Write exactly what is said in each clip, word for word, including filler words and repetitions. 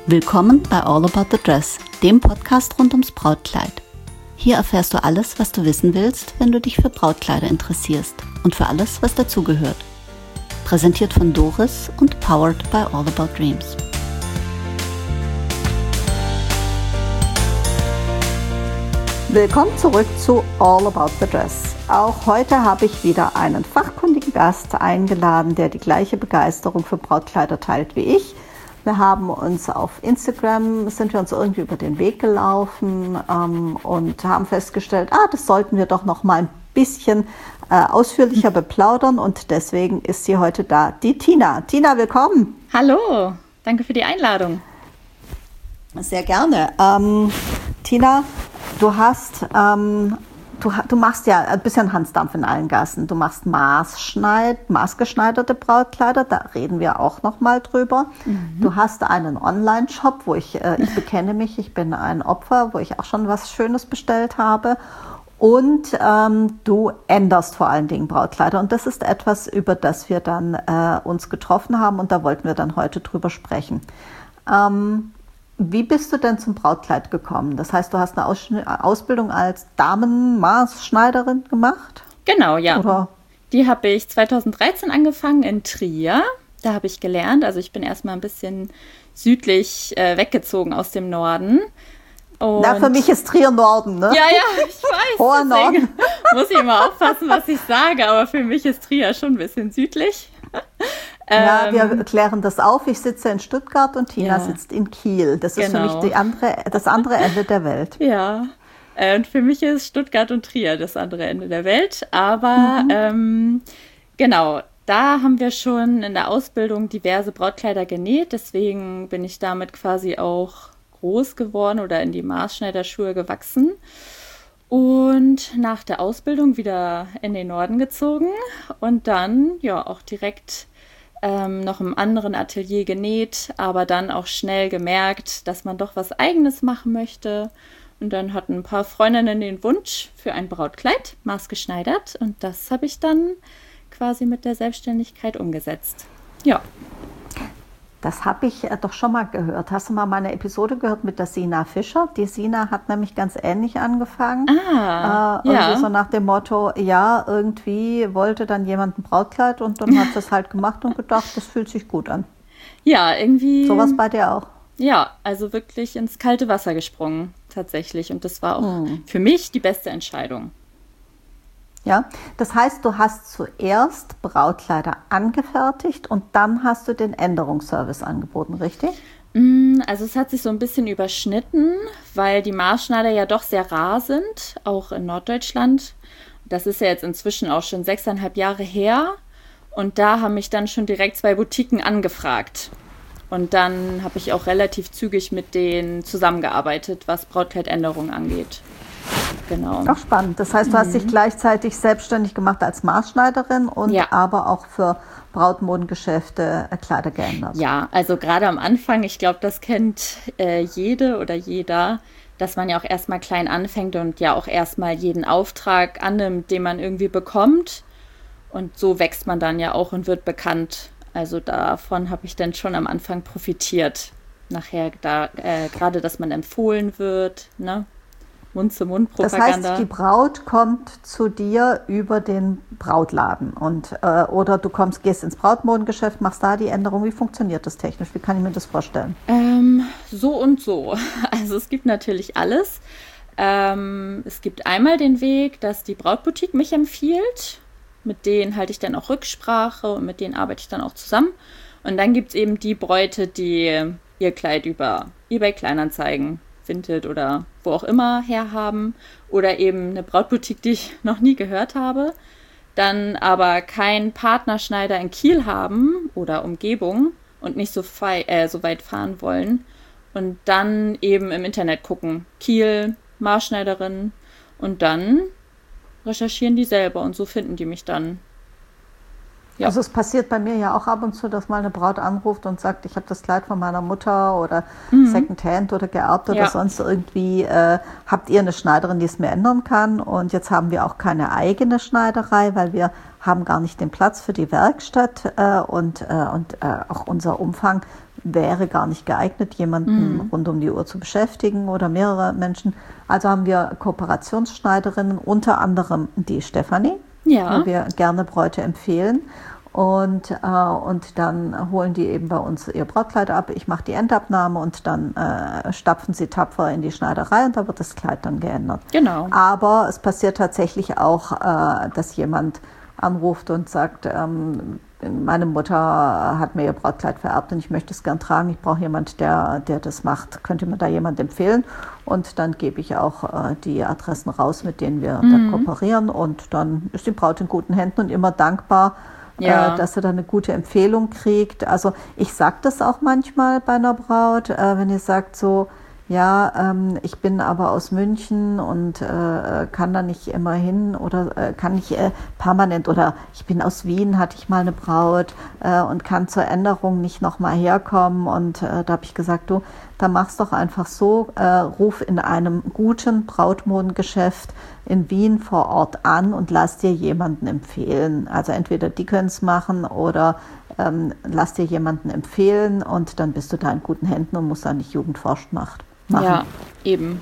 Willkommen bei All About the Dress, dem Podcast rund ums Brautkleid. Hier erfährst du alles, was du wissen willst, wenn du dich für Brautkleider interessierst und für alles, was dazugehört. Präsentiert von Doris und powered by All About Dreams. Willkommen zurück zu All About the Dress. Auch heute habe ich wieder einen fachkundigen Gast eingeladen, der die gleiche Begeisterung für Brautkleider teilt wie ich. Wir haben uns auf Instagram, sind wir uns irgendwie über den Weg gelaufen ähm, und haben festgestellt, ah, das sollten wir doch noch mal ein bisschen äh, ausführlicher beplaudern und deswegen ist sie heute da, die Tina. Tina, willkommen. Hallo, danke für die Einladung. Sehr gerne. Ähm, Tina, du hast... Ähm, Du, du machst ja ein bisschen Hansdampf in allen Gassen. Du machst Maßschneid, maßgeschneiderte Brautkleider, da reden wir auch noch mal drüber. Mhm. Du hast einen Online-Shop, wo ich, äh, ich bekenne mich, ich bin ein Opfer, wo ich auch schon was Schönes bestellt habe. Und ähm, du änderst vor allen Dingen Brautkleider. Und das ist etwas, über das wir dann äh, uns getroffen haben und da wollten wir dann heute drüber sprechen. Ähm, Wie bist du denn zum Brautkleid gekommen? Das heißt, du hast eine Aus- Ausbildung als Damenmaßschneiderin gemacht? Genau, ja. Oder? Die habe ich zweitausenddreizehn angefangen in Trier. Da habe ich gelernt. Also ich bin erstmal ein bisschen südlich äh, weggezogen aus dem Norden. Und Na, für mich ist Trier Norden, ne? Ja, ja, ich weiß. Hoher Norden. Muss ich immer aufpassen, was ich sage. Aber für mich ist Trier schon ein bisschen südlich. Ja, wir klären das auf. Ich sitze in Stuttgart und Tina ja. sitzt in Kiel. Das ist genau. für mich die andere, das andere Ende der Welt. Ja, und für mich ist Stuttgart und Trier das andere Ende der Welt. Aber mhm. ähm, genau, da haben wir schon in der Ausbildung diverse Brautkleider genäht. Deswegen bin ich damit quasi auch groß geworden oder in die Maßschneiderschuhe gewachsen. Und nach der Ausbildung wieder in den Norden gezogen und dann ja auch direkt ähm, noch im anderen Atelier genäht, aber dann auch schnell gemerkt, dass man doch was Eigenes machen möchte. Und dann hatten ein paar Freundinnen den Wunsch für ein Brautkleid, maßgeschneidert. Und das habe ich dann quasi mit der Selbstständigkeit umgesetzt. Ja. Das habe ich doch schon mal gehört. Hast du mal meine Episode gehört mit der Sina Fischer? Die Sina hat nämlich ganz ähnlich angefangen. Ah, äh, irgendwie ja. so nach dem Motto, ja, irgendwie wollte dann jemand ein Brautkleid und dann hat das halt gemacht und gedacht, das fühlt sich gut an. Ja, irgendwie. Sowas bei dir auch? Ja, also wirklich ins kalte Wasser gesprungen, tatsächlich. Und das war auch hm. für mich die beste Entscheidung. Ja, das heißt, du hast zuerst Brautkleider angefertigt und dann hast du den Änderungsservice angeboten, richtig? Also es hat sich so ein bisschen überschnitten, weil die Maßschneider ja doch sehr rar sind, auch in Norddeutschland. Das ist ja jetzt inzwischen auch schon sechseinhalb Jahre her. Und da haben mich dann schon direkt zwei Boutiquen angefragt. Und dann habe ich auch relativ zügig mit denen zusammengearbeitet, was Brautkleidänderungen angeht. Genau. Auch spannend. Das heißt, du mhm. hast dich gleichzeitig selbstständig gemacht als Maßschneiderin und ja. aber auch für Brautmodengeschäfte Kleider geändert. Ja, also gerade am Anfang, ich glaube, das kennt äh, jede oder jeder, dass man ja auch erstmal klein anfängt und ja auch erstmal jeden Auftrag annimmt, den man irgendwie bekommt. Und so wächst man dann ja auch und wird bekannt. Also davon habe ich dann schon am Anfang profitiert. Nachher da äh, gerade, dass man empfohlen wird, ne? Mund-zu-Mund-Propaganda. Das heißt, die Braut kommt zu dir über den Brautladen und äh, oder du kommst, gehst ins Brautmodengeschäft, machst da die Änderung. Wie funktioniert das technisch? Wie kann ich mir das vorstellen? Ähm, so und so. Also es gibt natürlich alles. Ähm, es gibt einmal den Weg, dass die Brautboutique mich empfiehlt. Mit denen halte ich dann auch Rücksprache und mit denen arbeite ich dann auch zusammen. Und dann gibt es eben die Bräute, die ihr Kleid über eBay Kleinanzeigen, Vinted oder wo auch immer herhaben oder eben eine Brautboutique, die ich noch nie gehört habe, dann aber keinen Partnerschneider in Kiel haben oder Umgebung und nicht so, fei- äh, so weit fahren wollen und dann eben im Internet gucken, Kiel, Maßschneiderin und dann recherchieren die selber und so finden die mich dann. Ja. Also es passiert bei mir ja auch ab und zu, dass mal eine Braut anruft und sagt, ich habe das Kleid von meiner Mutter oder mhm. Secondhand oder geerbt oder ja. sonst irgendwie. Äh, habt ihr eine Schneiderin, die es mir ändern kann? Und jetzt haben wir auch keine eigene Schneiderei, weil wir haben gar nicht den Platz für die Werkstatt äh, und, äh, und äh, auch unser Umfang wäre gar nicht geeignet, jemanden Mhm. rund um die Uhr zu beschäftigen oder mehrere Menschen. Also haben wir Kooperationsschneiderinnen, unter anderem die Stefanie, Ja, wo wir gerne Bräute empfehlen. Und, äh, und dann holen die eben bei uns ihr Brautkleid ab. Ich mache die Endabnahme und dann äh, stapfen sie tapfer in die Schneiderei und da wird das Kleid dann geändert. genau. Aber es passiert tatsächlich auch, äh, dass jemand anruft und sagt, ähm, meine Mutter hat mir ihr Brautkleid vererbt und ich möchte es gern tragen. Ich brauche jemanden, der, der das macht. Könnte mir da jemand empfehlen? Und dann gebe ich auch äh, die Adressen raus, mit denen wir Mhm. dann kooperieren. Und dann ist die Braut in guten Händen und immer dankbar, Ja. äh, dass er da eine gute Empfehlung kriegt. Also ich sage das auch manchmal bei einer Braut, äh, wenn ihr sagt so, ja, ähm, ich bin aber aus München und äh, kann da nicht immer hin oder äh, kann nicht äh, permanent, oder ich bin aus Wien, hatte ich mal eine Braut äh, und kann zur Änderung nicht nochmal herkommen, und äh, da habe ich gesagt, du, da mach's doch einfach so, äh, ruf in einem guten Brautmodengeschäft in Wien vor Ort an und lass dir jemanden empfehlen. Also entweder die können es machen oder ähm, lass dir jemanden empfehlen, und dann bist du da in guten Händen und musst da nicht Jugendforscht macht. Machen. Ja, eben.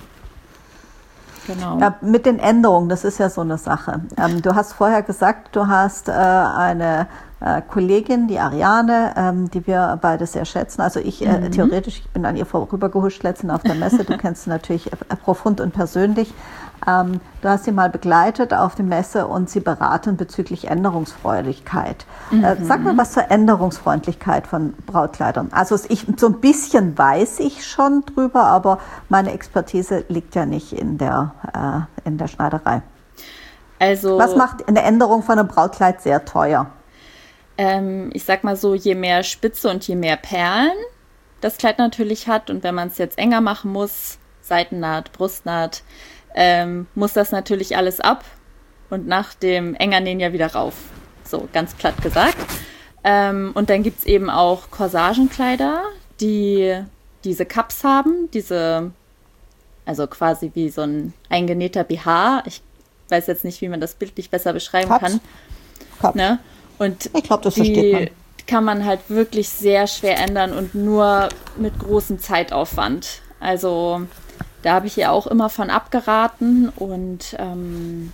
Genau. Ja, mit den Änderungen, das ist ja so eine Sache. Ähm, du hast vorher gesagt, du hast äh, eine äh, Kollegin, die Ariane, ähm, die wir beide sehr schätzen. Also ich äh, Mhm. theoretisch, ich bin an ihr vorübergehuscht letztens auf der Messe. Du kennst sie natürlich äh, profund und persönlich. Ähm, du hast sie mal begleitet auf die Messe und sie beraten bezüglich Änderungsfreudigkeit. Mhm. Äh, sag mal was zur Änderungsfreundlichkeit von Brautkleidern. Also ich, so ein bisschen weiß ich schon drüber, aber meine Expertise liegt ja nicht in der, äh, in der Schneiderei. Also, Was macht eine Änderung von einem Brautkleid sehr teuer? ähm, ich sag mal so, je mehr Spitze und je mehr Perlen das Kleid natürlich hat, und wenn man es jetzt enger machen muss, Seitennaht, Brustnaht, ähm, muss das natürlich alles ab und nach dem Engernähen ja wieder rauf. So, ganz platt gesagt. Ähm, und dann gibt es eben auch Corsagenkleider, die diese Cups haben, diese, also quasi wie so ein eingenähter B H. Ich weiß jetzt nicht, wie man das bildlich besser beschreiben Cups? kann. Cup. Ne? Und Ich glaube, das versteht man. die kann man halt wirklich sehr schwer ändern und nur mit großem Zeitaufwand. Also da habe ich ihr auch immer von abgeraten, und ähm,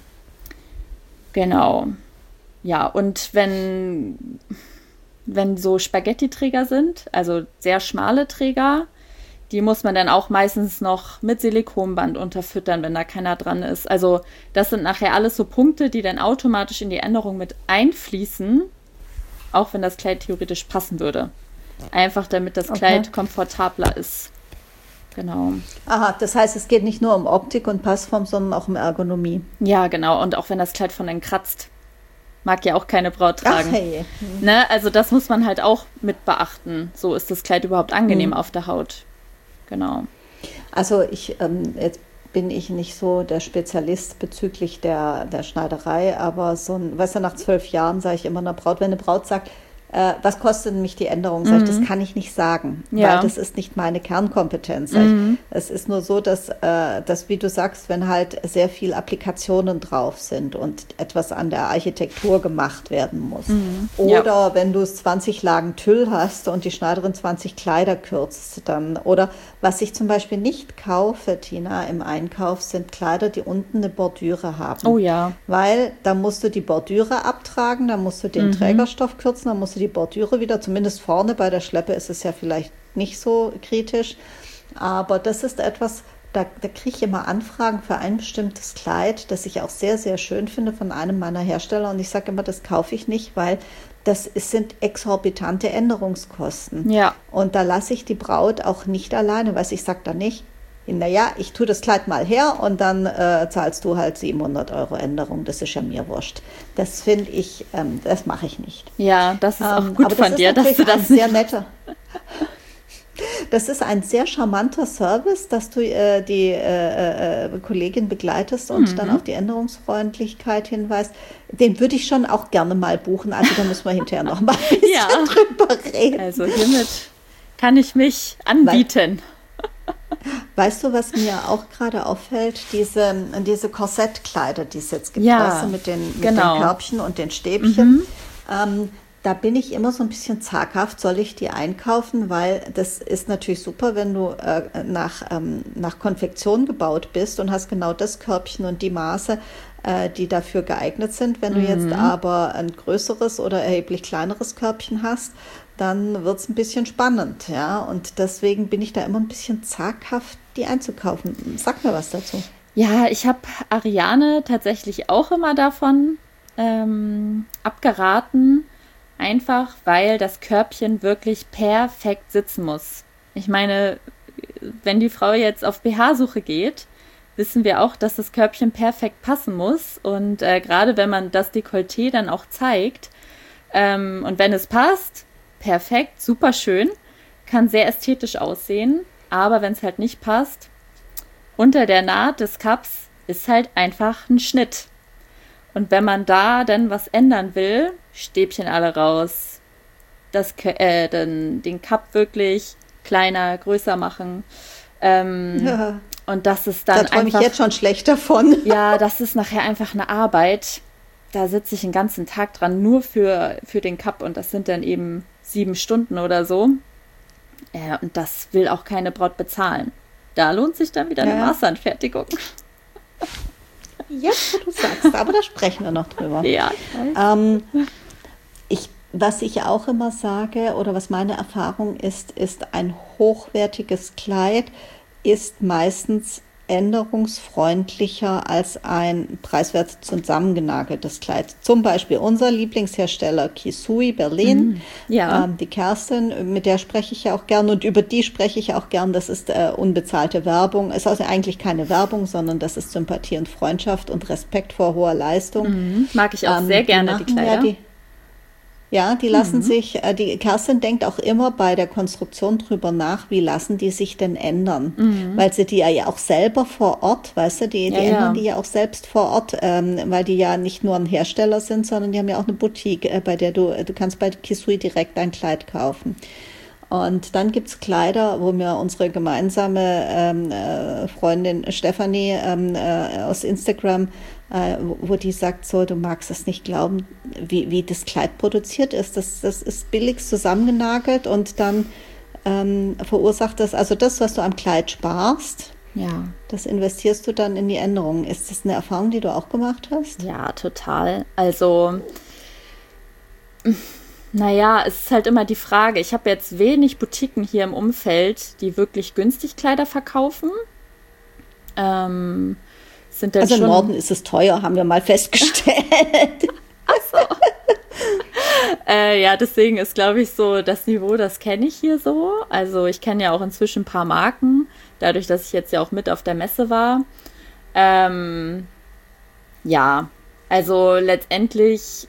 genau. Ja, und wenn, wenn so Spaghetti-Träger sind, also sehr schmale Träger, die muss man dann auch meistens noch mit Silikonband unterfüttern, wenn da keiner dran ist. Also das sind nachher alles so Punkte, die dann automatisch in die Änderung mit einfließen, auch wenn das Kleid theoretisch passen würde. Einfach damit das Kleid Okay. komfortabler ist. Genau. Aha, das heißt, es geht nicht nur um Optik und Passform, sondern auch um Ergonomie. Ja, genau. Und auch wenn das Kleid von innen kratzt, mag ja auch keine Braut tragen. Ach, hey. Ne? Also das muss man halt auch mit beachten. So ist das Kleid überhaupt angenehm Mhm. auf der Haut. Genau. Also ich, ähm, jetzt bin ich nicht so der Spezialist bezüglich der, der Schneiderei, aber so ein, weißt du, nach zwölf Jahren sage ich immer einer Braut, wenn eine Braut sagt, äh, was kostet denn mich die Änderung? Sag ich, das kann ich nicht sagen, Ja. weil das ist nicht meine Kernkompetenz. Sag ich, es ist nur so, dass, äh, dass, wie du sagst, wenn halt sehr viel Applikationen drauf sind und etwas an der Architektur gemacht werden muss. Ja. Oder wenn du zwanzig Lagen Tüll hast und die Schneiderin zwanzig Kleider kürzt, dann, oder was ich zum Beispiel nicht kaufe, Tina, im Einkauf, sind Kleider, die unten eine Bordüre haben. Oh ja. Weil da musst du die Bordüre abtragen, da musst du den Trägerstoff kürzen, dann musst du die Bordüre wieder, zumindest vorne bei der Schleppe ist es ja vielleicht nicht so kritisch, aber das ist etwas, da, da kriege ich immer Anfragen für ein bestimmtes Kleid, das ich auch sehr, sehr schön finde von einem meiner Hersteller, und ich sage immer, das kaufe ich nicht, weil das ist, sind exorbitante Änderungskosten. Ja. Und da lasse ich die Braut auch nicht alleine, weil ich sage dann nicht, naja, ich tue das Kleid mal her und dann äh, zahlst du halt siebenhundert Euro Änderung, das ist ja mir wurscht. Das finde ich, ähm, das mache ich nicht. Ja, das ist auch Ähm, gut aber von das dir, ist dass du natürlich ein das sehr nicht. netter. Das ist ein sehr charmanter Service, dass du äh, die äh, äh, Kollegin begleitest und dann auf die Änderungsfreundlichkeit hinweist. Den würde ich schon auch gerne mal buchen. Also da müssen wir hinterher noch mal ein bisschen Ja. drüber reden. Also hiermit kann ich mich anbieten. Weißt du, was mir auch gerade auffällt? Diese, diese Korsettkleider, die es jetzt gibt, Ja, weißt du, mit den, mit genau. den Körbchen und den Stäbchen. Ähm, Da bin ich immer so ein bisschen zaghaft, soll ich die einkaufen, weil das ist natürlich super, wenn du äh, nach, ähm, nach Konfektion gebaut bist und hast genau das Körbchen und die Maße, äh, die dafür geeignet sind. Wenn du jetzt Mhm. aber ein größeres oder erheblich kleineres Körbchen hast, dann wird es ein bisschen spannend, ja. Und deswegen bin ich da immer ein bisschen zaghaft, die einzukaufen. Sag mir was dazu. Ja, ich habe Ariane tatsächlich auch immer davon ähm, abgeraten, einfach weil das Körbchen wirklich perfekt sitzen muss. Ich meine, wenn die Frau jetzt auf B H-Suche geht, wissen wir auch, dass das Körbchen perfekt passen muss. Und äh, gerade wenn man das Dekolleté dann auch zeigt, ähm, und wenn es passt, perfekt, super schön, kann sehr ästhetisch aussehen. Aber wenn es halt nicht passt, unter der Naht des Cups ist halt einfach ein Schnitt. Und wenn man da dann was ändern will, Stäbchen alle raus, das, äh, den, den Cup wirklich kleiner, größer machen. Ähm, Ja, und das ist da dann träume ich einfach, jetzt schon schlecht davon. ja, das ist nachher einfach eine Arbeit. Da sitze ich den ganzen Tag dran, nur für, für den Cup und das sind dann eben sieben Stunden oder so. Äh, und das will auch keine Braut bezahlen. Da lohnt sich dann wieder eine Ja. Maßanfertigung. Jetzt, wo du sagst, aber da sprechen wir noch drüber. Ja, Ähm, ich, was ich auch immer sage oder was meine Erfahrung ist, ist ein hochwertiges Kleid ist meistens änderungsfreundlicher als ein preiswert zusammengenageltes Kleid. Zum Beispiel unser Lieblingshersteller Kisui Berlin, ja. ähm, die Kerstin, mit der spreche ich ja auch gern und über die spreche ich auch gern. Das ist äh, unbezahlte Werbung. Es ist also eigentlich keine Werbung, sondern das ist Sympathie und Freundschaft und Respekt vor hoher Leistung. Mhm. Mag ich auch Ähm, sehr die gerne, die machen Kleider. Ja, die, ja, die lassen sich, äh, die Kerstin denkt auch immer bei der Konstruktion drüber nach, wie lassen die sich denn ändern? Weil sie die ja ja auch selber vor Ort, weißt du, die, die Ja, ja. ändern die ja auch selbst vor Ort, ähm, weil die ja nicht nur ein Hersteller sind, sondern die haben ja auch eine Boutique, äh, bei der du, du kannst bei Kisui direkt ein Kleid kaufen. Und dann gibt's Kleider, wo mir unsere gemeinsame ähm, äh, Freundin Stefanie ähm, äh, aus Instagram, äh, wo, wo die sagt, so, du magst es nicht glauben, wie, wie das Kleid produziert ist. Das, das ist billig zusammengenagelt und dann ähm, verursacht das, also das, was du am Kleid sparst, Ja, das investierst du dann in die Änderungen. Ist das eine Erfahrung, die du auch gemacht hast? ja, total. Also, naja, es ist halt immer die Frage. Ich habe jetzt wenig Boutiquen hier im Umfeld, die wirklich günstig Kleider verkaufen. Ähm, sind dann Also im schon. Norden ist es teuer, haben wir mal festgestellt. Äh, ja, deswegen ist, glaube ich, so das Niveau, das kenne ich hier so. Also ich kenne ja auch inzwischen ein paar Marken, dadurch, dass ich jetzt ja auch mit auf der Messe war. Ähm, ja, also letztendlich,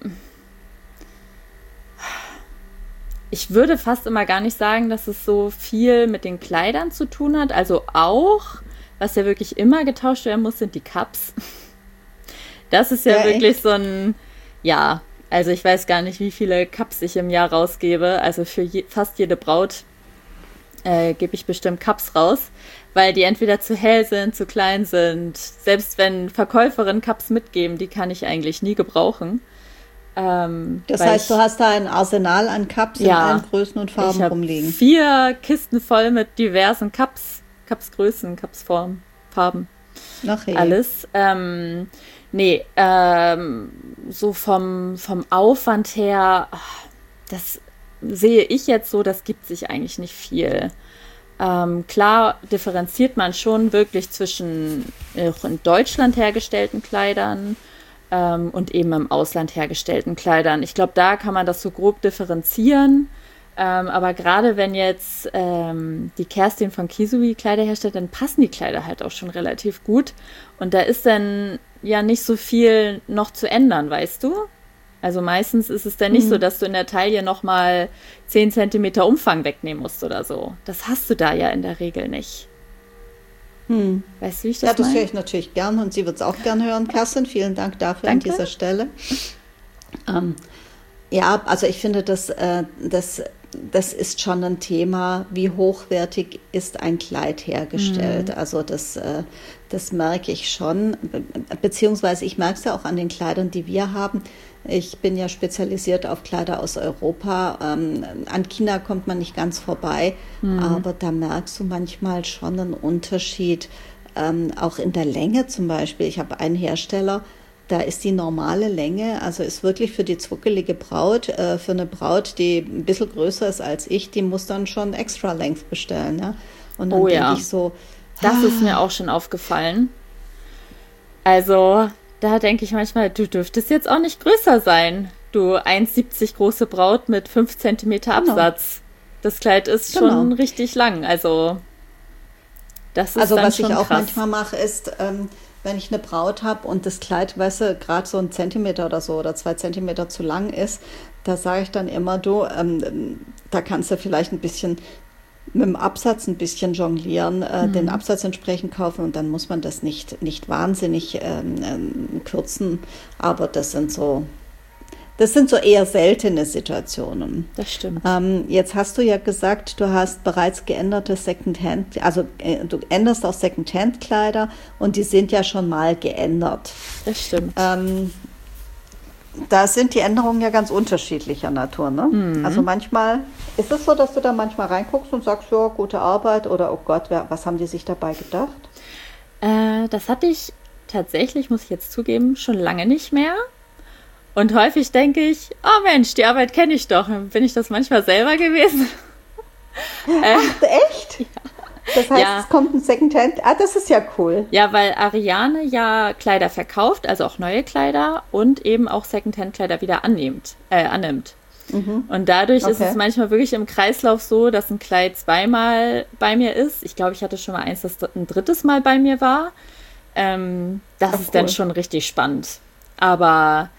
ich würde fast immer gar nicht sagen, dass es so viel mit den Kleidern zu tun hat. Also auch, was ja wirklich immer getauscht werden muss, sind die Cups. Das ist ja, Ja, wirklich echt? so ein, ja, also ich weiß gar nicht, wie viele Cups ich im Jahr rausgebe. Also für je, fast jede Braut äh, gebe ich bestimmt Cups raus, weil die entweder zu hell sind, zu klein sind. Selbst wenn Verkäuferinnen Cups mitgeben, die kann ich eigentlich nie gebrauchen. Ähm, Das weil heißt, ich, du hast da ein Arsenal an Cups in Ja. allen Größen und Farben ich habe rumliegen. vier Kisten voll mit diversen Cups, Cupsgrößen, Cupsformen, Farben. Ach hey. Alles. Ähm, nee, ähm, so vom, vom Aufwand her, ach, das sehe ich jetzt so, das gibt sich eigentlich nicht viel. Ähm, klar differenziert man schon wirklich zwischen äh, in Deutschland hergestellten Kleidern ähm, und eben im Ausland hergestellten Kleidern. Ich glaube, da kann man das so grob differenzieren. Ähm, aber gerade wenn jetzt ähm, die Kerstin von Kisui Kleider herstellt, dann passen die Kleider halt auch schon relativ gut. Und da ist dann ja nicht so viel noch zu ändern, weißt du? Also meistens ist es dann nicht so, dass du in der Taille nochmal zehn Zentimeter Umfang wegnehmen musst oder so. Das hast du da ja in der Regel nicht. Hm. Weißt du, wie ich Ja, das das höre meine? ich natürlich gern und sie wird es auch gern hören, Kerstin. Vielen Dank dafür Danke. an dieser Stelle. Ähm, ja, also ich finde, dass, äh, dass das ist schon ein Thema, wie hochwertig ist ein Kleid hergestellt. Mhm. Also das, äh, das merke ich schon, Be- beziehungsweise ich merke es ja auch an den Kleidern, die wir haben. Ich bin ja spezialisiert auf Kleider aus Europa. Ähm, an China kommt man nicht ganz vorbei, mhm. aber da merkst du manchmal schon einen Unterschied, ähm, auch in der Länge zum Beispiel. Ich habe einen Hersteller, da ist die normale Länge, also ist wirklich für die zwuckelige Braut, äh, für eine Braut, die ein bisschen größer ist als ich, die muss dann schon extra Length bestellen. Ja? Und dann Oh denke ja, ich so, das ah, ist mir auch schon aufgefallen. Also, da denke ich manchmal, du dürftest jetzt auch nicht größer sein. Du eins Komma siebzig große Braut mit fünf Zentimeter genau, Absatz. Das Kleid ist schon genau. richtig lang. Also, das ist Also dann was ich schon auch krass. manchmal mache, ist, ähm, wenn ich eine Braut habe und das Kleid, weißt du, gerade so ein Zentimeter oder so oder zwei Zentimeter zu lang ist, da sage ich dann immer, du, ähm, da kannst du vielleicht ein bisschen mit dem Absatz ein bisschen jonglieren, äh, den Mhm. Absatz entsprechend kaufen und dann muss man das nicht, nicht wahnsinnig ähm, ähm, kürzen. Aber das sind so, das sind so eher seltene Situationen. Das stimmt. Ähm, jetzt hast du ja gesagt, du hast bereits geänderte Secondhand, also äh, du änderst auch Secondhand-Kleider und die sind ja schon mal geändert. Das stimmt. Ähm, Da sind die Änderungen ja ganz unterschiedlicher Natur, ne? Also Mhm. manchmal ist es so, dass du da manchmal reinguckst und sagst, ja, gute Arbeit oder oh Gott, wer, was haben die sich dabei gedacht? Äh, das hatte ich tatsächlich, muss ich jetzt zugeben, schon lange nicht mehr. Und häufig denke ich, oh Mensch, die Arbeit kenne ich doch. Bin ich das manchmal selber gewesen? Äh, Ach, echt? Das heißt, ja, es kommt ein Secondhand. Ah, das ist ja cool. ja, weil Ariane ja Kleider verkauft, also auch neue Kleider und eben auch Secondhand-Kleider wieder annimmt, äh, annimmt. Und dadurch ist es Okay. manchmal wirklich im Kreislauf so, dass ein Kleid zweimal bei mir ist. Ich glaube, ich hatte schon mal eins, das ein drittes Mal bei mir war. Ähm, das Ach, ist dann cool. schon richtig spannend. Aber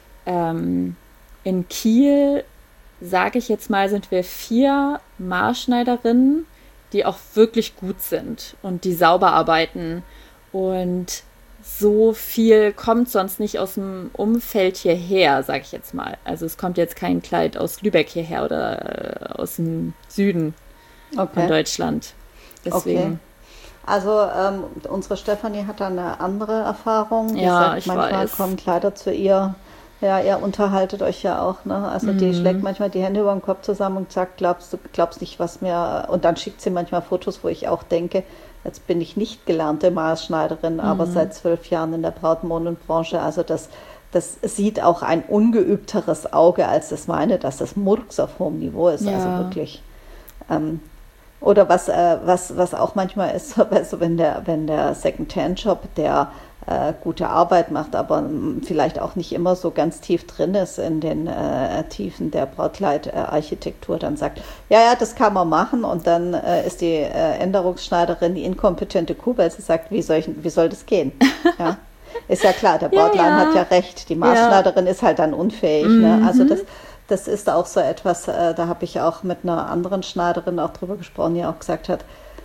ähm, in Kiel, sage ich jetzt mal, sind wir vier Maßschneiderinnen, die auch wirklich gut sind und die sauber arbeiten. Und so viel kommt sonst nicht aus dem Umfeld hierher, sage ich jetzt mal. Also es kommt jetzt kein Kleid aus Lübeck hierher oder äh, aus dem Süden von Okay. Deutschland. Okay. Deswegen, Also ähm, unsere Stefanie hat da eine andere Erfahrung. Die ja, sagt, ich manchmal weiß. kommen Kleider zu ihr. Ja, ihr unterhaltet euch ja auch, ne? Also die schlägt Mhm. manchmal die Hände über den Kopf zusammen und sagt, glaubst du, glaubst nicht, was mir. Und dann schickt sie manchmal Fotos, wo ich auch denke, jetzt bin ich nicht gelernte Maßschneiderin, aber Mhm. seit zwölf Jahren in der Brautmodenbranche. Also das, das sieht auch ein ungeübteres Auge als das meine, dass das Murks auf hohem Niveau ist. Also Ja, wirklich. Ähm, oder was, äh, was, was auch manchmal ist, weißt du, wenn der, wenn der Second-Hand-Shop, der äh, gute Arbeit macht, aber ähm, vielleicht auch nicht immer so ganz tief drin ist in den äh, Tiefen der Brautkleidarchitektur, dann sagt, ja, ja, das kann man machen und dann äh, ist die äh, Änderungsschneiderin die inkompetente Kuh, weil sie sagt, wie soll, ich, wie soll das gehen? Ja. Ist ja klar, der ja, Brautladen hat ja ja, recht, die ja. Maßschneiderin ist halt dann unfähig. Ne? Also Mhm. das, das ist auch so etwas, äh, da habe ich auch mit einer anderen Schneiderin auch drüber gesprochen, die auch gesagt hat,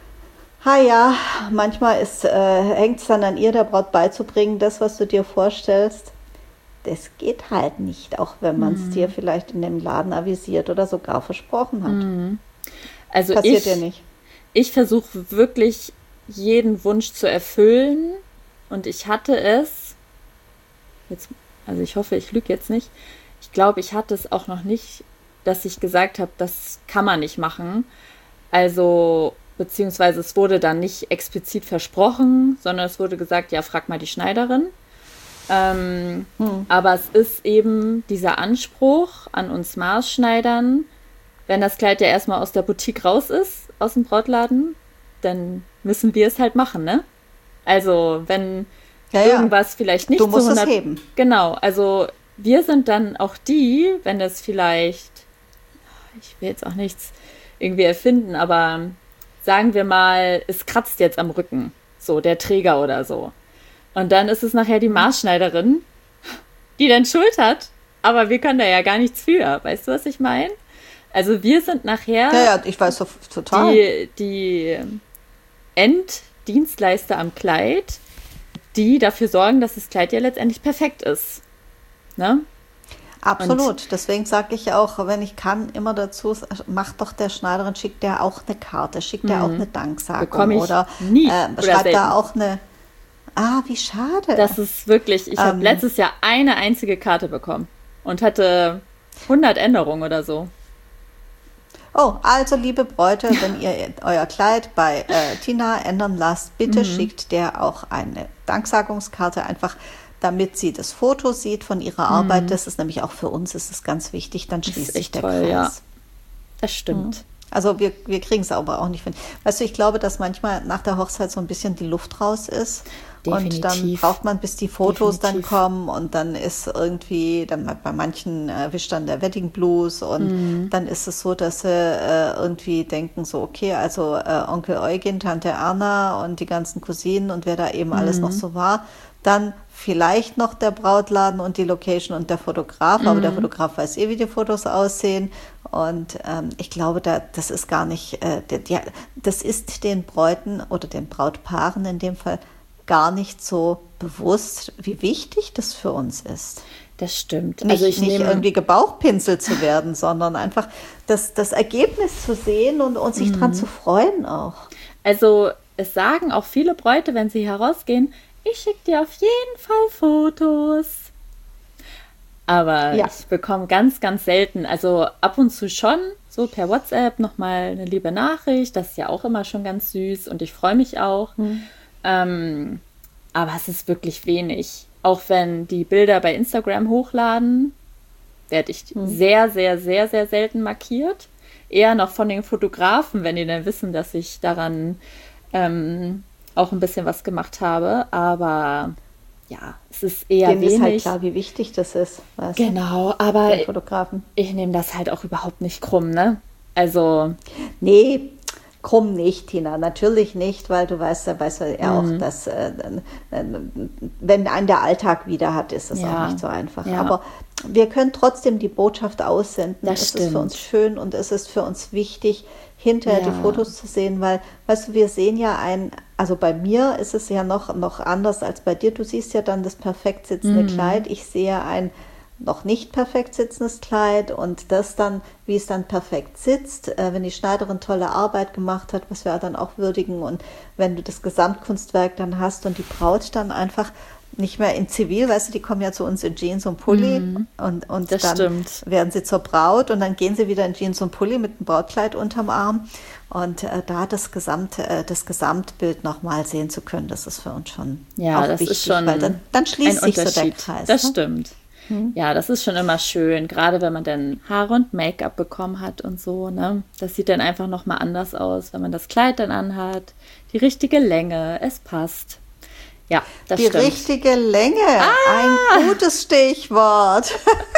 ha ja, manchmal ist, äh, hängt es dann an ihr, der Braut beizubringen, das, was du dir vorstellst, das geht halt nicht, auch wenn man es dir Mhm. vielleicht in dem Laden avisiert oder sogar versprochen hat. Mhm. Also Passiert dir ich, nicht. ich versuche wirklich jeden Wunsch zu erfüllen und ich hatte es, jetzt, also ich hoffe, ich lüge jetzt nicht, ich glaube, ich hatte es auch noch nicht, dass ich gesagt habe, das kann man nicht machen. Also, beziehungsweise es wurde dann nicht explizit versprochen, sondern es wurde gesagt, ja, frag mal die Schneiderin. Ähm, Hm. aber es ist eben dieser Anspruch an uns Maßschneidern, wenn das Kleid ja erstmal aus der Boutique raus ist, aus dem Brautladen, dann müssen wir es halt machen, ne? Also, wenn Ja, ja, irgendwas vielleicht du nicht zu musst es hundert, heben. genau, also wir sind dann auch die, wenn es vielleicht, ich will jetzt auch nichts irgendwie erfinden, aber sagen wir mal, es kratzt jetzt am Rücken, so der Träger oder so. Und dann ist es nachher die Maßschneiderin, die dann Schuld hat, aber wir können da ja gar nichts für. Weißt du, was ich meine? Also wir sind Ja, nachher ja, ich weiß so, total. die, die Enddienstleister am Kleid, die dafür sorgen, dass das Kleid ja letztendlich perfekt ist. Ne? Absolut. Und Deswegen sage ich auch, wenn ich kann, immer dazu, macht doch der Schneiderin, schickt der auch eine Karte, schickt der auch eine Danksagung bekomme ich oder nie äh, oder schreibt da selten. auch eine, ah, wie schade. Das ist wirklich, ich habe Ähm, letztes Jahr eine einzige Karte bekommen und hatte hundert Änderungen oder so. Oh, also liebe Bräute, wenn ihr euer Kleid bei äh, Tina ändern lasst, bitte schickt der auch eine Danksagungskarte, einfach damit sie das Foto sieht von ihrer Arbeit. Das ist nämlich auch für uns, ist es ganz wichtig, dann Das schließt ist sich echt der toll, ja. Kreis. Das stimmt. Also wir, wir kriegen es aber auch nicht hin. Weißt du, ich glaube, dass manchmal nach der Hochzeit so ein bisschen die Luft raus ist. Und dann Definitiv. braucht man, bis die Fotos dann Definitiv. kommen und dann ist irgendwie, dann bei manchen erwischt dann der Wedding Blues und dann ist es so, dass sie äh, irgendwie denken so, okay, also äh, Onkel Eugen, Tante Erna und die ganzen Cousinen und wer da eben alles noch so war, dann vielleicht noch der Brautladen und die Location und der Fotograf, aber der Fotograf weiß eh, wie die Fotos aussehen und ähm, ich glaube, da, das ist gar nicht, äh, der, der, das ist den Bräuten oder den Brautpaaren in dem Fall gar nicht so bewusst, wie wichtig das für uns ist. Das stimmt. Nicht, Also ich nicht nehme, irgendwie gebauchpinselt zu werden, sondern einfach das, das Ergebnis zu sehen und, und sich dran zu freuen auch. also es sagen auch viele Bräute, wenn sie herausgehen, ich schicke dir auf jeden Fall Fotos. Aber Ja. ich bekomme ganz, ganz selten, also ab und zu schon, so per WhatsApp nochmal eine liebe Nachricht. Das ist ja auch immer schon ganz süß und ich freue mich auch. Ähm, aber es ist wirklich wenig. Auch wenn die Bilder bei Instagram hochladen, werde ich sehr, sehr, sehr, sehr selten markiert. Eher noch von den Fotografen, wenn die dann wissen, dass ich daran ähm, auch ein bisschen was gemacht habe. Aber ja, es ist eher Dem ist halt wenig. klar, wie wichtig das ist, weißt Genau, du, aber den Fotografen. ich nehme das halt auch überhaupt nicht krumm, ne? Also, Nee, krumm nicht, Tina, natürlich nicht, weil du weißt ja, weißt ja auch, dass äh, äh, wenn einen der Alltag wieder hat, ist das Ja, auch nicht so einfach. ja. Aber wir können trotzdem die Botschaft aussenden. Das es ist für stimmt. uns schön und es ist für uns wichtig, hinterher Ja. die Fotos zu sehen, weil, weißt du, wir sehen ja ein, also bei mir ist es ja noch, noch anders als bei dir. Du siehst ja dann das perfekt sitzende Kleid. Ich sehe ein noch nicht perfekt sitzendes Kleid und das dann, wie es dann perfekt sitzt, äh, wenn die Schneiderin tolle Arbeit gemacht hat, was wir dann auch würdigen und wenn du das Gesamtkunstwerk dann hast und die Braut dann einfach nicht mehr in Zivil, weißt du, die kommen ja zu uns in Jeans und Pulli und, und Das dann stimmt. werden sie zur Braut und dann gehen sie wieder in Jeans und Pulli mit dem Brautkleid unterm Arm und äh, da das, Gesamt, äh, das Gesamtbild nochmal sehen zu können, das ist für uns schon ja, auch das wichtig, ist schon weil dann, dann schließt ein sich so der Unterschied. Kreis. Das ne? stimmt. Ja, das ist schon immer schön, gerade wenn man dann Haare und Make-up bekommen hat und so, ne? Das sieht dann einfach nochmal anders aus, wenn man das Kleid dann anhat, die richtige Länge, es passt. Ja, das Die stimmt. richtige Länge, ein gutes Stichwort.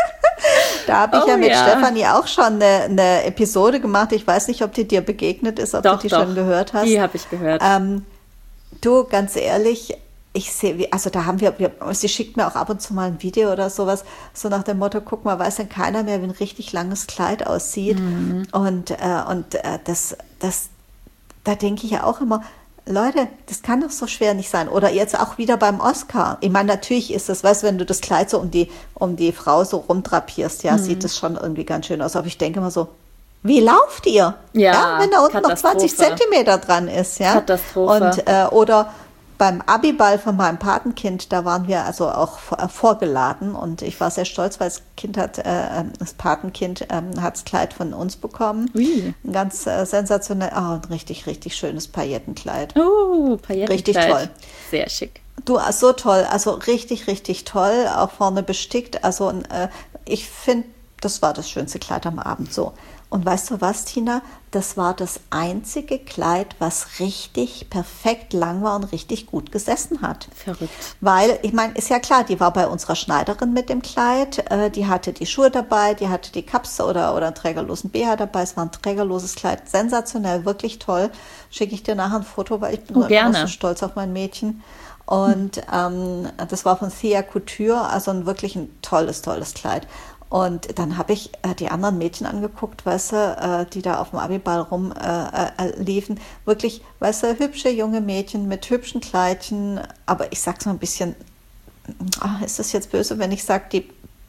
Da habe ich Oh ja mit ja. Stefanie auch schon eine, eine Episode gemacht. Ich weiß nicht, ob die dir begegnet ist, ob Doch, du die doch. schon gehört hast. Die habe ich gehört. Ähm, du, ganz ehrlich, ich sehe, wie- also da haben wir, wir, sie schickt mir auch ab und zu mal ein Video oder sowas, so nach dem Motto, guck mal, weiß denn keiner mehr, wie ein richtig langes Kleid aussieht. Mhm. Und, äh, und äh, das, das, da denke ich ja auch immer, Leute, das kann doch so schwer nicht sein. Oder jetzt auch wieder beim Oscar. Ich meine, natürlich ist das, weißt du, wenn du das Kleid so um die, um die Frau so rumdrapierst, Mhm. ja, sieht das schon irgendwie ganz schön aus. Aber ich denke immer so, wie lauft ihr? Ja, wenn da unten noch zwanzig Katastrophe. Zentimeter dran ist, ja. Katastrophe. Und, äh, oder beim Abiball von meinem Patenkind, da waren wir also auch vor- äh, vorgeladen und ich war sehr stolz, weil das Kind hat, äh, das Patenkind ähm, hat das Kleid von uns bekommen. Ui. Ein ganz äh, sensationell, oh, ein richtig, richtig schönes Paillettenkleid. Oh, Paillettenkleid. Richtig toll. Sehr schick. Du, äh, so toll, also richtig, richtig toll, auch vorne bestickt. Also äh, ich finde, das war das schönste Kleid am Abend so. Und weißt du was, Tina? Das war das einzige Kleid, was richtig perfekt lang war und richtig gut gesessen hat. Verrückt. Weil, ich meine, ist ja klar, die war bei unserer Schneiderin mit dem Kleid, äh, die hatte die Schuhe dabei, die hatte die Kaps oder, oder einen trägerlosen B H dabei, es war ein trägerloses Kleid, sensationell, wirklich toll. Schicke ich dir nachher ein Foto, weil ich bin Oh, immer gerne. so stolz auf mein Mädchen. Und ähm, das war von Thea Couture, also ein wirklich ein tolles, tolles Kleid. Und dann habe ich äh, die anderen Mädchen angeguckt, weißt du, äh, die da auf dem Abiball rumliefen. Äh, äh, liefen. Wirklich, weißt du, hübsche junge Mädchen mit hübschen Kleidchen. Aber ich sag's mal ein bisschen, ah, ist das jetzt böse, wenn ich sage, die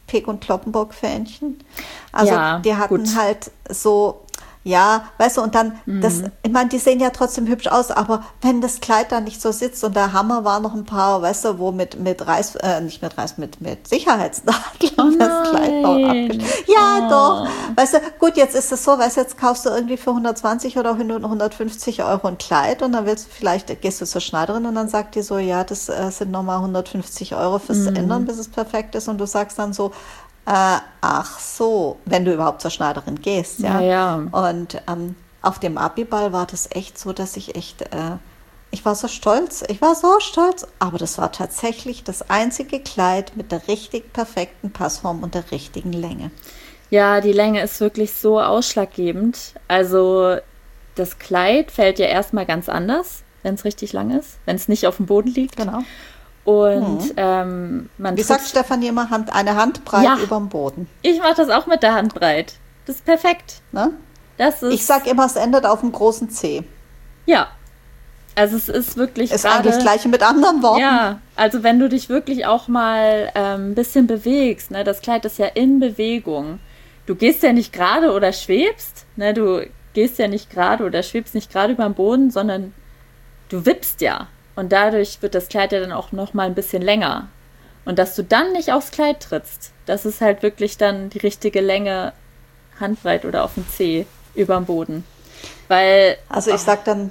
Peek- und Cloppenburg-Fähnchen. Also Ja, die hatten gut. halt so, ja, weißt du, und dann, das, ich meine, die sehen ja trotzdem hübsch aus, aber wenn das Kleid da nicht so sitzt und der Hammer war noch ein paar, weißt du, wo mit, mit Reiß, äh, nicht mit Reiß, mit, mit Sicherheitsnadeln Oh das Kleid noch nein. abgeschnitten. Ja, Oh. doch. Weißt du, gut, jetzt ist es so, weißt du, jetzt kaufst du irgendwie für hundertzwanzig oder hundertfünfzig Euro ein Kleid und dann willst du vielleicht, gehst du zur Schneiderin und dann sagt die so, ja, das äh, sind nochmal hundertfünfzig Euro fürs Ändern, bis es perfekt ist, und du sagst dann so, äh, ach so, wenn du überhaupt zur Schneiderin gehst, ja. Ja, ja. Und ähm, auf dem Abiball war das echt so, dass ich echt, äh, ich war so stolz, ich war so stolz, aber das war tatsächlich das einzige Kleid mit der richtig perfekten Passform und der richtigen Länge. Ja, die Länge ist wirklich so ausschlaggebend. Also das Kleid fällt ja erstmal ganz anders, wenn es richtig lang ist, wenn es nicht auf dem Boden liegt. Genau. Und Mhm. ähm, man Wie tut- sagt Stefanie immer, Hand, eine Handbreit Ja. überm Boden. ich mache das auch mit der Hand breit. Das ist perfekt. Ne? Das ist Ich sag immer, es endet auf dem großen C. ja. Also es ist wirklich Ist gerade eigentlich das Gleiche mit anderen Worten. ja, also wenn du dich wirklich auch mal ähm, ein bisschen bewegst, ne, das Kleid ist ja in Bewegung. Du gehst ja nicht gerade oder schwebst, ne, du gehst ja nicht gerade oder schwebst nicht gerade über dem Boden, sondern du wippst ja. Und dadurch wird das Kleid ja dann auch noch mal ein bisschen länger. Und dass du dann nicht aufs Kleid trittst, das ist halt wirklich dann die richtige Länge, handbreit oder auf dem Zeh über dem Boden. Weil Also ich sag dann,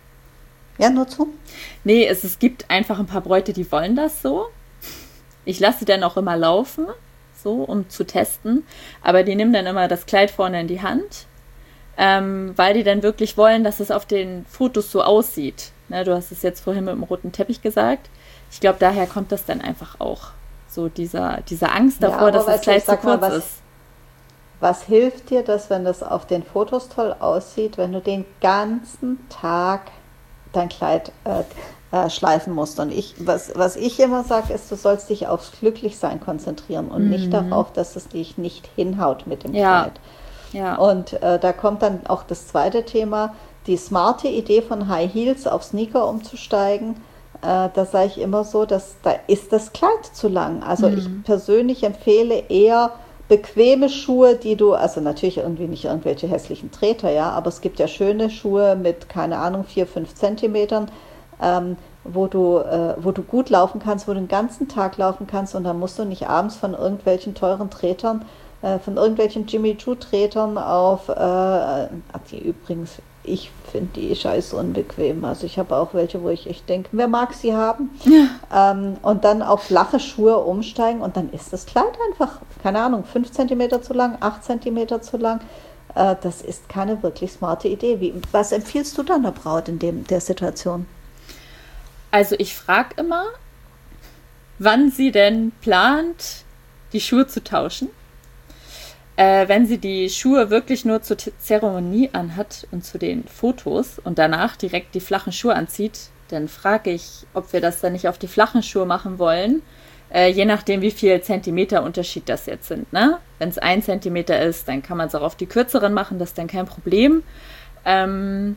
ja, nur zu. Nee, es, es gibt einfach ein paar Bräute, die wollen das so. Ich lasse sie dann auch immer laufen, so, um zu testen. Aber die nehmen dann immer das Kleid vorne in die Hand, ähm, weil die dann wirklich wollen, dass es auf den Fotos so aussieht. Ne, du hast es jetzt vorhin mit dem roten Teppich gesagt. Ich glaube, daher kommt das dann einfach auch. So dieser, diese Angst Ja, davor, aber dass weißt das du, Kleid ich zu sag mal, kurz was- ist. Was hilft dir das, wenn das auf den Fotos toll aussieht, wenn du den ganzen Tag dein Kleid äh, äh, schleifen musst? Und ich, was, was ich immer sage, ist, du sollst dich aufs Glücklichsein konzentrieren und nicht darauf, dass es dich nicht hinhaut mit dem Ja. Kleid. Ja. Und äh, da kommt dann auch das zweite Thema, die smarte Idee von High Heels auf Sneaker umzusteigen. Äh, da sage ich immer so, dass da ist das Kleid zu lang. Also ich persönlich empfehle eher bequeme Schuhe, die du, also natürlich irgendwie nicht irgendwelche hässlichen Treter, ja, aber es gibt ja schöne Schuhe mit, keine Ahnung, vier, fünf Zentimetern, ähm, wo du, äh, wo du gut laufen kannst, wo du den ganzen Tag laufen kannst, und dann musst du nicht abends von irgendwelchen teuren Tretern, äh, von irgendwelchen Jimmy Choo Tretern auf, äh, die übrigens, ich finde die scheiße unbequem. Also ich habe auch welche, wo ich echt denke, wer mag sie haben? Ähm, und dann auf flache Schuhe umsteigen, und dann ist das Kleid einfach, keine Ahnung, fünf Zentimeter zu lang, acht Zentimeter zu lang. Äh, das ist keine wirklich smarte Idee. Wie, was empfiehlst du dann der Braut in dem, der Situation? Also ich frage immer, wann sie denn plant, die Schuhe zu tauschen. Äh, wenn sie die Schuhe wirklich nur zur T- Zeremonie anhat und zu den Fotos und danach direkt die flachen Schuhe anzieht, dann frage ich, ob wir das dann nicht auf die flachen Schuhe machen wollen, äh, je nachdem, wie viel Zentimeter Unterschied das jetzt sind. Ne? Wenn es ein Zentimeter ist, dann kann man es auch auf die kürzeren machen, das ist dann kein Problem. Ähm,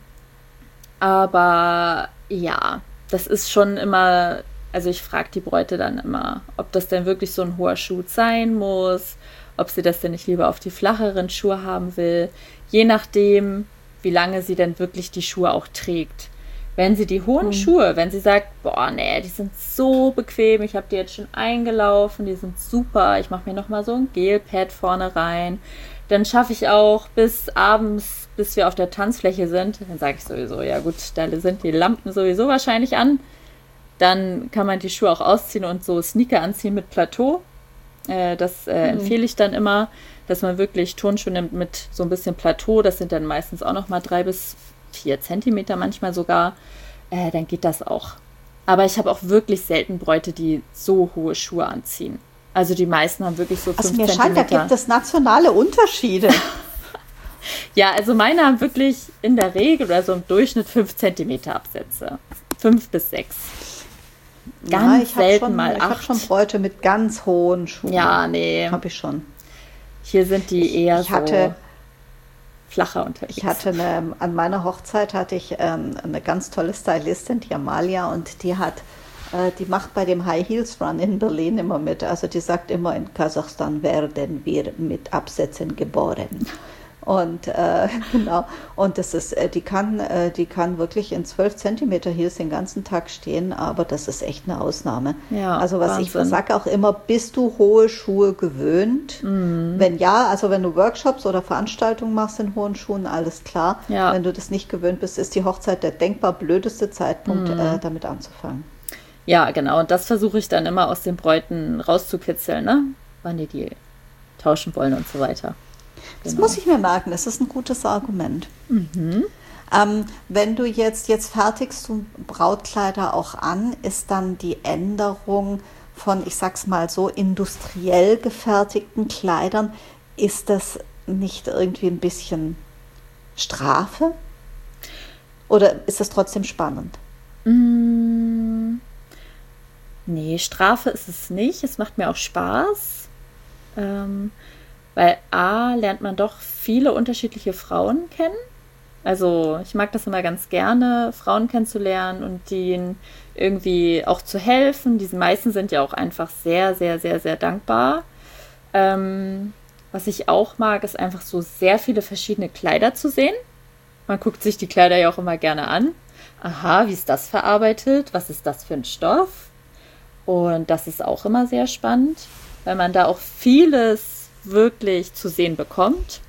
aber ja, das ist schon immer, also ich frage die Bräute dann immer, ob das denn wirklich so ein hoher Schuh sein muss, ob sie das denn nicht lieber auf die flacheren Schuhe haben will, je nachdem, wie lange sie denn wirklich die Schuhe auch trägt. Wenn sie die hohen Mhm. Schuhe, wenn sie sagt, boah, nee, die sind so bequem, ich habe die jetzt schon eingelaufen, die sind super, ich mache mir nochmal so ein Gelpad vorne rein, dann schaffe ich auch bis abends, bis wir auf der Tanzfläche sind, dann sage ich sowieso, ja gut, da sind die Lampen sowieso wahrscheinlich an, dann kann man die Schuhe auch ausziehen und so Sneaker anziehen mit Plateau. Äh, das äh, Mhm. empfehle ich dann immer, dass man wirklich Turnschuhe nimmt mit so ein bisschen Plateau, das sind dann meistens auch nochmal drei bis vier Zentimeter manchmal sogar, äh, dann geht das auch. Aber ich habe auch wirklich selten Bräute, die so hohe Schuhe anziehen. Also die meisten haben wirklich so Also fünf mir scheint, da Zentimeter. gibt es nationale Unterschiede. Ja, also meine haben wirklich in der Regel oder so im Durchschnitt fünf Zentimeter Absätze. Fünf bis sechs. Ganz Ja, ich habe selten schon, mal ich habe acht. schon Bräute mit ganz hohen Schuhen. Ja, nee. Habe ich schon. Hier sind die eher Ich hatte, so flacher unterwegs. ich hatte eine, an meiner Hochzeit hatte ich ähm, eine ganz tolle Stylistin, die Amalia, und die hat äh, die macht bei dem High Heels Run in Berlin immer mit. Also die sagt immer, in Kasachstan werden wir mit Absätzen geboren. Und äh, genau, und das ist, äh, die kann, äh, die kann wirklich in zwölf Zentimeter Heels den ganzen Tag stehen, aber das ist echt eine Ausnahme. Ja, also was Wahnsinn. Ich sage auch immer, bist du hohe Schuhe gewöhnt? Mhm. Wenn ja, also wenn du Workshops oder Veranstaltungen machst in hohen Schuhen, alles klar. Ja. Wenn du das nicht gewöhnt bist, ist die Hochzeit der denkbar blödeste Zeitpunkt, mhm. äh, damit anzufangen. Ja, genau, und das versuche ich dann immer aus den Bräuten rauszukitzeln, ne? Wann die die tauschen wollen und so weiter. Das Genau. muss ich mir merken, das ist ein gutes Argument. Mhm. Ähm, wenn du jetzt, jetzt fertigst du Brautkleider auch an, ist dann die Änderung von, ich sag's mal so, industriell gefertigten Kleidern, ist das nicht irgendwie ein bisschen Strafe? Oder ist das trotzdem spannend? Mm, nee, Strafe ist es nicht. Es macht mir auch Spaß. Ähm, Weil A, lernt man doch viele unterschiedliche Frauen kennen. Also ich mag das immer ganz gerne, Frauen kennenzulernen und denen irgendwie auch zu helfen. Die meisten sind ja auch einfach sehr, sehr, sehr, sehr dankbar. Ähm, was ich auch mag, ist einfach so sehr viele verschiedene Kleider zu sehen. Man guckt sich die Kleider ja auch immer gerne an. Aha, wie ist das verarbeitet? Was ist das für ein Stoff? Und das ist auch immer sehr spannend, weil man da auch vieles wirklich zu sehen bekommt.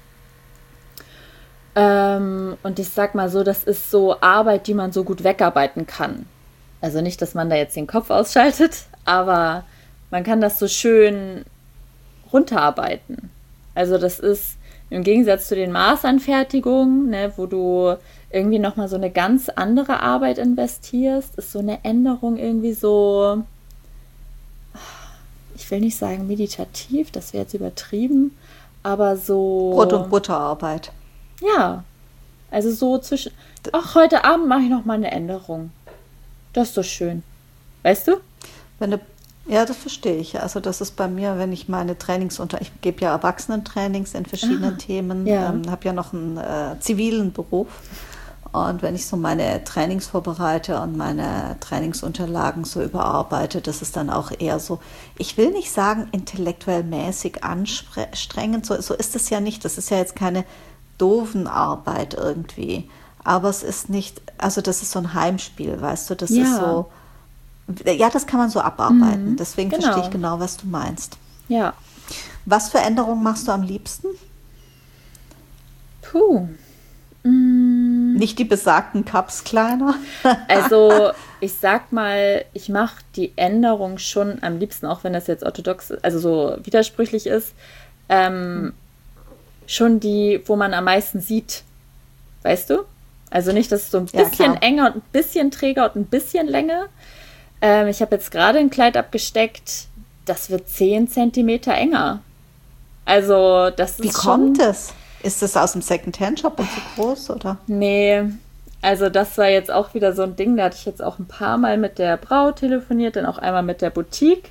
Ähm, und ich sag mal so, das ist so Arbeit, die man so gut wegarbeiten kann. Also nicht, dass man da jetzt den Kopf ausschaltet, aber man kann das so schön runterarbeiten. Also das ist im Gegensatz zu den Maßanfertigungen, ne, wo du irgendwie nochmal so eine ganz andere Arbeit investierst, ist so eine Änderung irgendwie so, ich will nicht sagen meditativ, das wäre jetzt übertrieben, aber so... Brot- und Butterarbeit. Ja, also so zwischen, ach, heute Abend mache ich noch mal eine Änderung. Das ist so schön. Weißt du? Wenn du, ja, das verstehe ich. Also das ist bei mir, wenn ich meine Trainings unter, ich gebe ja Erwachsenentrainings in verschiedenen ah, Themen, ja. ähm, habe ja noch einen äh, zivilen Beruf. Und wenn ich so meine Trainings vorbereite und meine Trainingsunterlagen so überarbeite, das ist dann auch eher so, ich will nicht sagen intellektuell mäßig anstrengend, so, so ist es ja nicht. Das ist ja jetzt keine doofen Arbeit irgendwie. Aber es ist nicht, also das ist so ein Heimspiel, weißt du, das ja. ist so, ja, das kann man so abarbeiten. Mhm, Deswegen genau. verstehe ich genau, was du meinst. Ja. Was für Änderungen machst du am liebsten? Puh. Mm. Nicht die besagten Cups kleiner? Also ich sag mal, ich mache die Änderung schon am liebsten, auch wenn das jetzt orthodox, also so widersprüchlich ist, ähm, mhm. schon die, wo man am meisten sieht. Weißt du? Also nicht, dass es so ein bisschen ja, enger und ein bisschen träger und ein bisschen Länge. Ähm, ich habe jetzt gerade ein Kleid abgesteckt, das wird zehn Zentimeter enger. Also das ist Wie schon... kommt es? Ist das aus dem Secondhand-Shop und zu groß, oder? Nee, also das war jetzt auch wieder so ein Ding, da hatte ich jetzt auch ein paar Mal mit der Braut telefoniert, dann auch einmal mit der Boutique.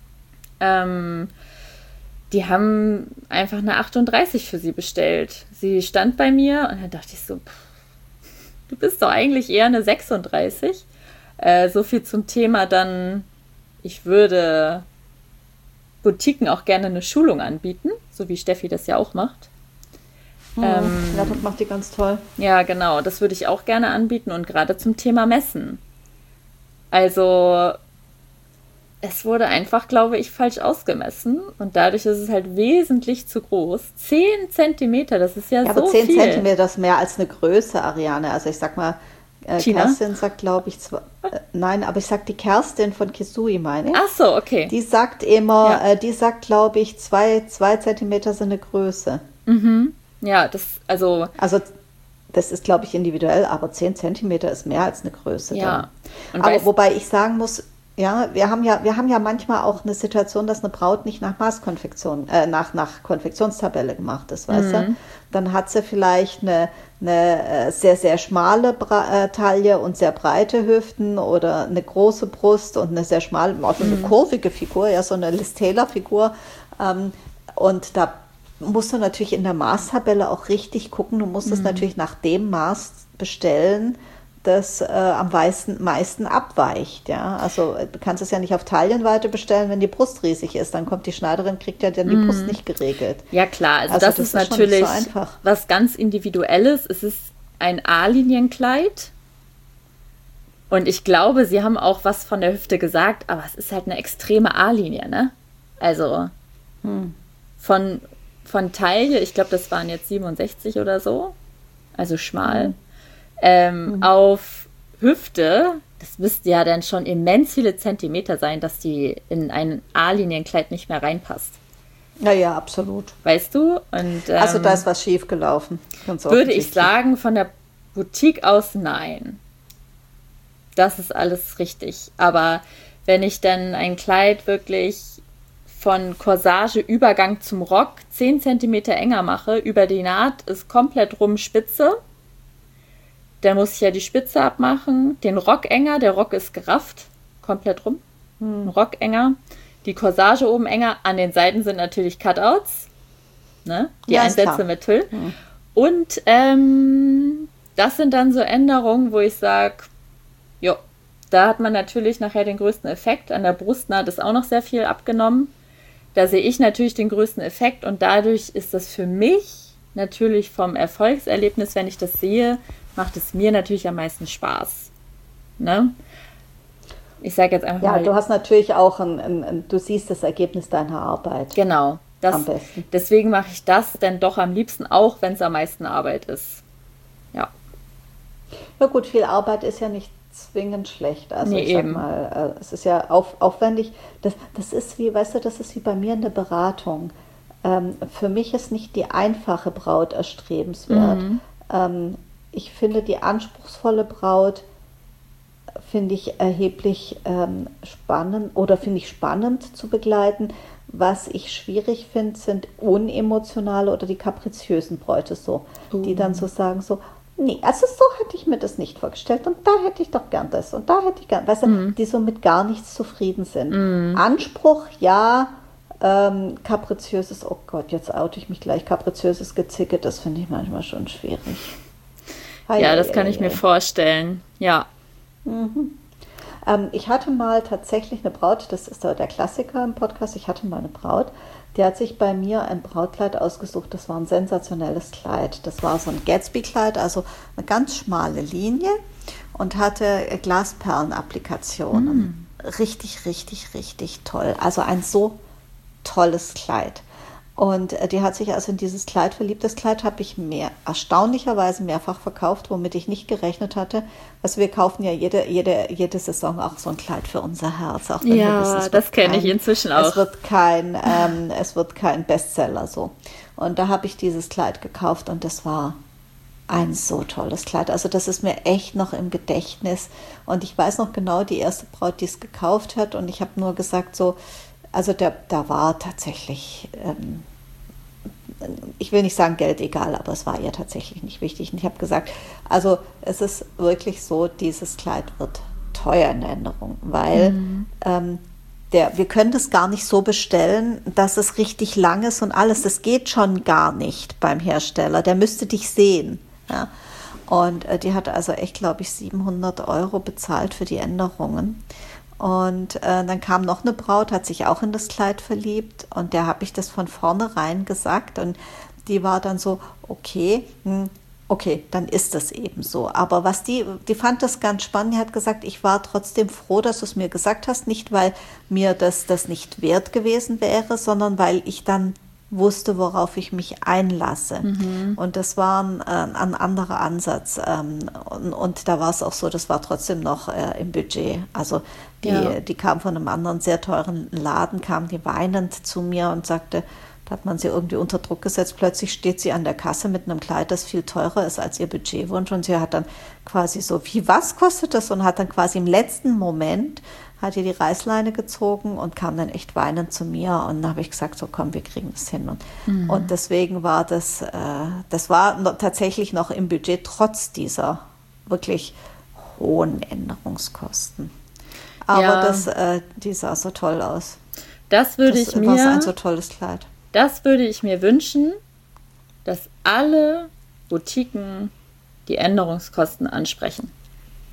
Ähm, die haben einfach eine achtunddreißig für sie bestellt. Sie stand bei mir und dann dachte ich so, pff, du bist doch eigentlich eher eine sechsunddreißig. Äh, so viel zum Thema dann, ich würde Boutiquen auch gerne eine Schulung anbieten, so wie Steffi das ja auch macht. Hm, ähm, ja, das macht die ganz toll. Ja, genau, das würde ich auch gerne anbieten und gerade zum Thema Messen. Also es wurde einfach, glaube ich, falsch ausgemessen und dadurch ist es halt wesentlich zu groß. Zehn Zentimeter, das ist ja, ja so aber zehn viel. Zentimeter ist mehr als eine Größe, Ariane. Also ich sag mal, äh, Kerstin sagt, glaube ich, zwei, äh, nein, aber ich sag die Kerstin von Kisui, meine ich. Ach so, okay. Die sagt immer, ja. äh, die sagt, glaube ich, zwei, zwei Zentimeter sind eine Größe. Mhm. Ja, das, also... Also das ist, glaube ich, individuell, aber zehn Zentimeter ist mehr als eine Größe. Ja. Und aber wobei ich sagen muss, ja, wir haben ja, wir haben ja manchmal auch eine Situation, dass eine Braut nicht nach Maßkonfektion, äh, nach, nach Konfektionstabelle gemacht ist, weißt mhm. du? Dann hat sie vielleicht eine, eine sehr, sehr schmale Bra- äh, Taille und sehr breite Hüften oder eine große Brust und eine sehr schmale, also eine mhm. kurvige Figur, ja, so eine Liz Taylor-Figur. Ähm, und da musst du natürlich in der Maßtabelle auch richtig gucken. Du musst es mhm. natürlich nach dem Maß bestellen, das äh, am meisten, meisten abweicht. Ja? Also du kannst es ja nicht auf Taillenweite bestellen, wenn die Brust riesig ist. Dann kommt die Schneiderin, kriegt ja dann die Brust nicht geregelt. Ja klar, also, also das, das ist, ist natürlich so was ganz Individuelles. Es ist ein A-Linienkleid. Und ich glaube, sie haben auch was von der Hüfte gesagt, aber es ist halt eine extreme A-Linie, ne? Also hm. von, von Taille, ich glaube, das waren jetzt siebenundsechzig oder so, also schmal, hm. ähm, hm. auf Hüfte, das müsste ja dann schon immens viele Zentimeter sein, dass die in ein A-Linienkleid nicht mehr reinpasst. Ja, ja, absolut. Weißt du? Und, ähm, also da ist was schief gelaufen. Würde ich sagen, von der Boutique aus nein. Das ist alles richtig. Aber wenn ich dann ein Kleid wirklich von Corsage Übergang zum Rock zehn Zentimeter enger mache, über die Naht ist komplett rum Spitze, dann muss ich ja die Spitze abmachen, den Rock enger, der Rock ist gerafft, komplett rum, hm. Rock enger, die Corsage oben enger, an den Seiten sind natürlich Cutouts, ne? Die ja, Einsätze mit Tüll. Hm. Und ähm, das sind dann so Änderungen, wo ich sage, jo, da hat man natürlich nachher den größten Effekt. An der Brustnaht ist auch noch sehr viel abgenommen. Da sehe ich natürlich den größten Effekt und dadurch ist das für mich natürlich vom Erfolgserlebnis, wenn ich das sehe, macht es mir natürlich am meisten Spaß. Ne? Ich sage jetzt einfach ja, mal... Ja, du hast natürlich auch, ein, ein, ein, du siehst das Ergebnis deiner Arbeit. Genau. Das, am besten. Deswegen mache ich das dann doch am liebsten, auch wenn es am meisten Arbeit ist. Ja. Na gut, viel Arbeit ist ja nicht zwingend schlecht. Also nee, ich sag eben. mal, äh, es ist ja auf, aufwendig. Das, das ist wie, weißt du, das ist wie bei mir in der Beratung. Ähm, für mich ist nicht die einfache Braut erstrebenswert. Mhm. Ähm, ich finde die anspruchsvolle Braut finde ich erheblich ähm, spannend oder finde ich spannend zu begleiten. Was ich schwierig finde, sind unemotionale oder die kapriziösen Bräute so, uh. die dann so sagen so, nee, also so hätte ich mir das nicht vorgestellt und da hätte ich doch gern das und da hätte ich gern, weißt du, mm. die so mit gar nichts zufrieden sind. Mm. Anspruch, ja, ähm, kapriziöses, oh Gott, jetzt oute ich mich gleich, kapriziöses Gezicke, das finde ich manchmal schon schwierig. Hi, ja, das kann hi, ich hi. mir vorstellen, ja. Mhm. Ähm, ich hatte mal tatsächlich eine Braut, das ist der Klassiker im Podcast, ich hatte mal eine Braut, die hat sich bei mir ein Brautkleid ausgesucht, das war ein sensationelles Kleid. Das war so ein Gatsby-Kleid, also eine ganz schmale Linie und hatte Glasperlenapplikationen. Mm. Richtig, richtig, richtig toll. Also ein so tolles Kleid. Und die hat sich also in dieses Kleid verliebt. Das Kleid habe ich mehr, erstaunlicherweise mehrfach verkauft, womit ich nicht gerechnet hatte. Also wir kaufen ja jede, jede, jede Saison auch so ein Kleid für unser Herz. Auch wenn ja, wir wissen, das kenne ich inzwischen auch. Es wird kein, ähm, es wird kein Bestseller so. Und da habe ich dieses Kleid gekauft und das war ein so tolles Kleid. Also das ist mir echt noch im Gedächtnis. Und ich weiß noch genau, die erste Braut, die es gekauft hat. Und ich habe nur gesagt so, also der, da war tatsächlich, ähm, ich will nicht sagen Geld egal, aber es war ihr tatsächlich nicht wichtig. Und ich habe gesagt, also es ist wirklich so, dieses Kleid wird teuer in der Änderung, weil mhm. ähm, der, wir können das gar nicht so bestellen, dass es richtig lang ist und alles. Das geht schon gar nicht beim Hersteller. Der müsste dich sehen. Ja? Und äh, die hat also echt, glaube ich, siebenhundert Euro bezahlt für die Änderungen. Und äh, dann kam noch eine Braut, hat sich auch in das Kleid verliebt und der habe ich das von vornherein gesagt und die war dann so, okay, hm, okay, dann ist das eben so. Aber was die, die fand das ganz spannend, die hat gesagt, ich war trotzdem froh, dass du es mir gesagt hast, nicht weil mir das, das nicht wert gewesen wäre, sondern weil ich dann wusste, worauf ich mich einlasse. Mhm. Und das war ein, äh, ein anderer Ansatz. Ähm, und, und da war es auch so, das war trotzdem noch äh, im Budget. Also die, ja. die kam von einem anderen sehr teuren Laden, kam die weinend zu mir und sagte, da hat man sie irgendwie unter Druck gesetzt. Plötzlich steht sie an der Kasse mit einem Kleid, das viel teurer ist als ihr Budgetwunsch. Und sie hat dann quasi so, wie, was kostet das? Und hat dann quasi im letzten Moment hat ihr die Reißleine gezogen und kam dann echt weinend zu mir. Und dann habe ich gesagt, so komm, wir kriegen das hin. Und, mhm. und deswegen war das, äh, das war noch, tatsächlich noch im Budget, trotz dieser wirklich hohen Änderungskosten. Aber ja. das, äh, die sah so toll aus. Das würde das ich mir... Das war ein so tolles Kleid. Das würde ich mir wünschen, dass alle Boutiquen die Änderungskosten ansprechen.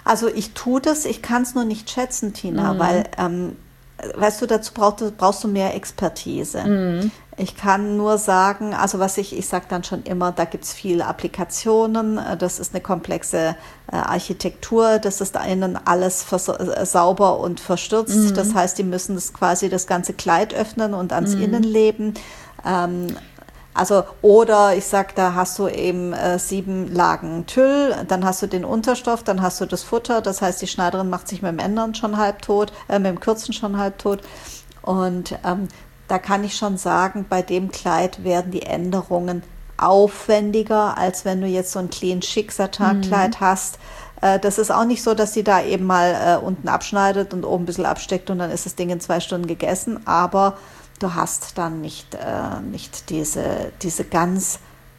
Also ich tue das, ich kann es nur nicht schätzen, Tina, Mhm. weil, ähm, weißt du, dazu brauchst, brauchst du mehr Expertise. Mhm. Ich kann nur sagen, also was ich, ich sage dann schon immer, da gibt es viele Applikationen, äh, das ist eine komplexe äh, Architektur, das ist innen alles vers- äh, sauber und verstürzt. Das Mhm. heißt, die müssen das quasi das ganze Kleid öffnen und ans Mhm. Innenleben. Ähm, also, oder ich sag, da hast du eben äh, sieben Lagen Tüll, dann hast du den Unterstoff, dann hast du das Futter. Das heißt, die Schneiderin macht sich mit dem Ändern schon halb tot, äh, mit dem Kürzen schon halb tot. Und ähm, da kann ich schon sagen, bei dem Kleid werden die Änderungen aufwendiger, als wenn du jetzt so ein clean chic Mhm. Satin-Kleid hast. Äh, das ist auch nicht so, dass sie da eben mal äh, unten abschneidet und oben ein bisschen absteckt und dann ist das Ding in zwei Stunden gegessen. Aber du hast dann nicht, äh, nicht diese, diese ganz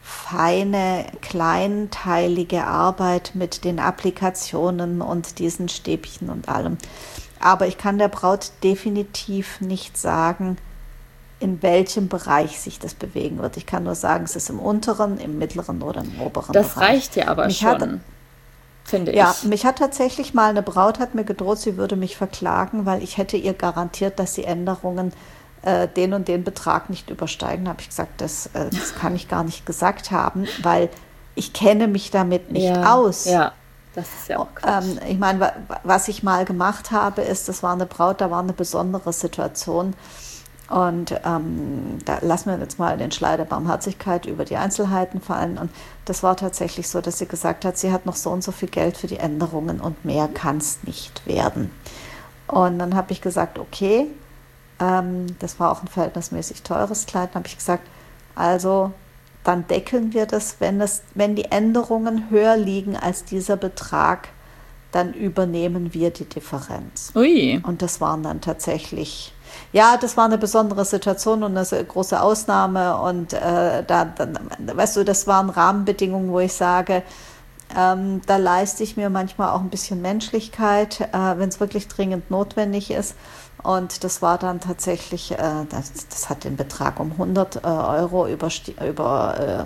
feine, kleinteilige Arbeit mit den Applikationen und diesen Stäbchen und allem. Aber ich kann der Braut definitiv nicht sagen, in welchem Bereich sich das bewegen wird. Ich kann nur sagen, es ist im unteren, im mittleren oder im oberen Das Bereich. reicht ja aber Mich hat, schon, finde ja, ich. mich hat tatsächlich mal eine Braut hat mir gedroht, sie würde mich verklagen, weil ich hätte ihr garantiert, dass die Änderungen äh, den und den Betrag nicht übersteigen. Da habe ich gesagt, das, äh, das kann ich gar nicht gesagt haben, weil ich kenne mich damit nicht Ja, aus. ja, das ist ja auch Quatsch. Ähm, ich meine, wa- was ich mal gemacht habe, ist, das war eine Braut, da war eine besondere Situation. Und ähm, da lassen wir jetzt mal den Schleier der Barmherzigkeit über die Einzelheiten fallen. Und das war tatsächlich so, dass sie gesagt hat, sie hat noch so und so viel Geld für die Änderungen und mehr kann es nicht werden. Und dann habe ich gesagt, okay, ähm, das war auch ein verhältnismäßig teures Kleid. Dann habe ich gesagt, also dann deckeln wir das, wenn, das, wenn die Änderungen höher liegen als dieser Betrag, dann übernehmen wir die Differenz. Ui, Und das waren dann tatsächlich, ja, das war eine besondere Situation und eine große Ausnahme. Und äh, da, da, weißt du, das waren Rahmenbedingungen, wo ich sage, ähm, da leiste ich mir manchmal auch ein bisschen Menschlichkeit, äh, wenn es wirklich dringend notwendig ist. Und das war dann tatsächlich, äh, das, das hat den Betrag um hundert äh, Euro übersti- über, äh,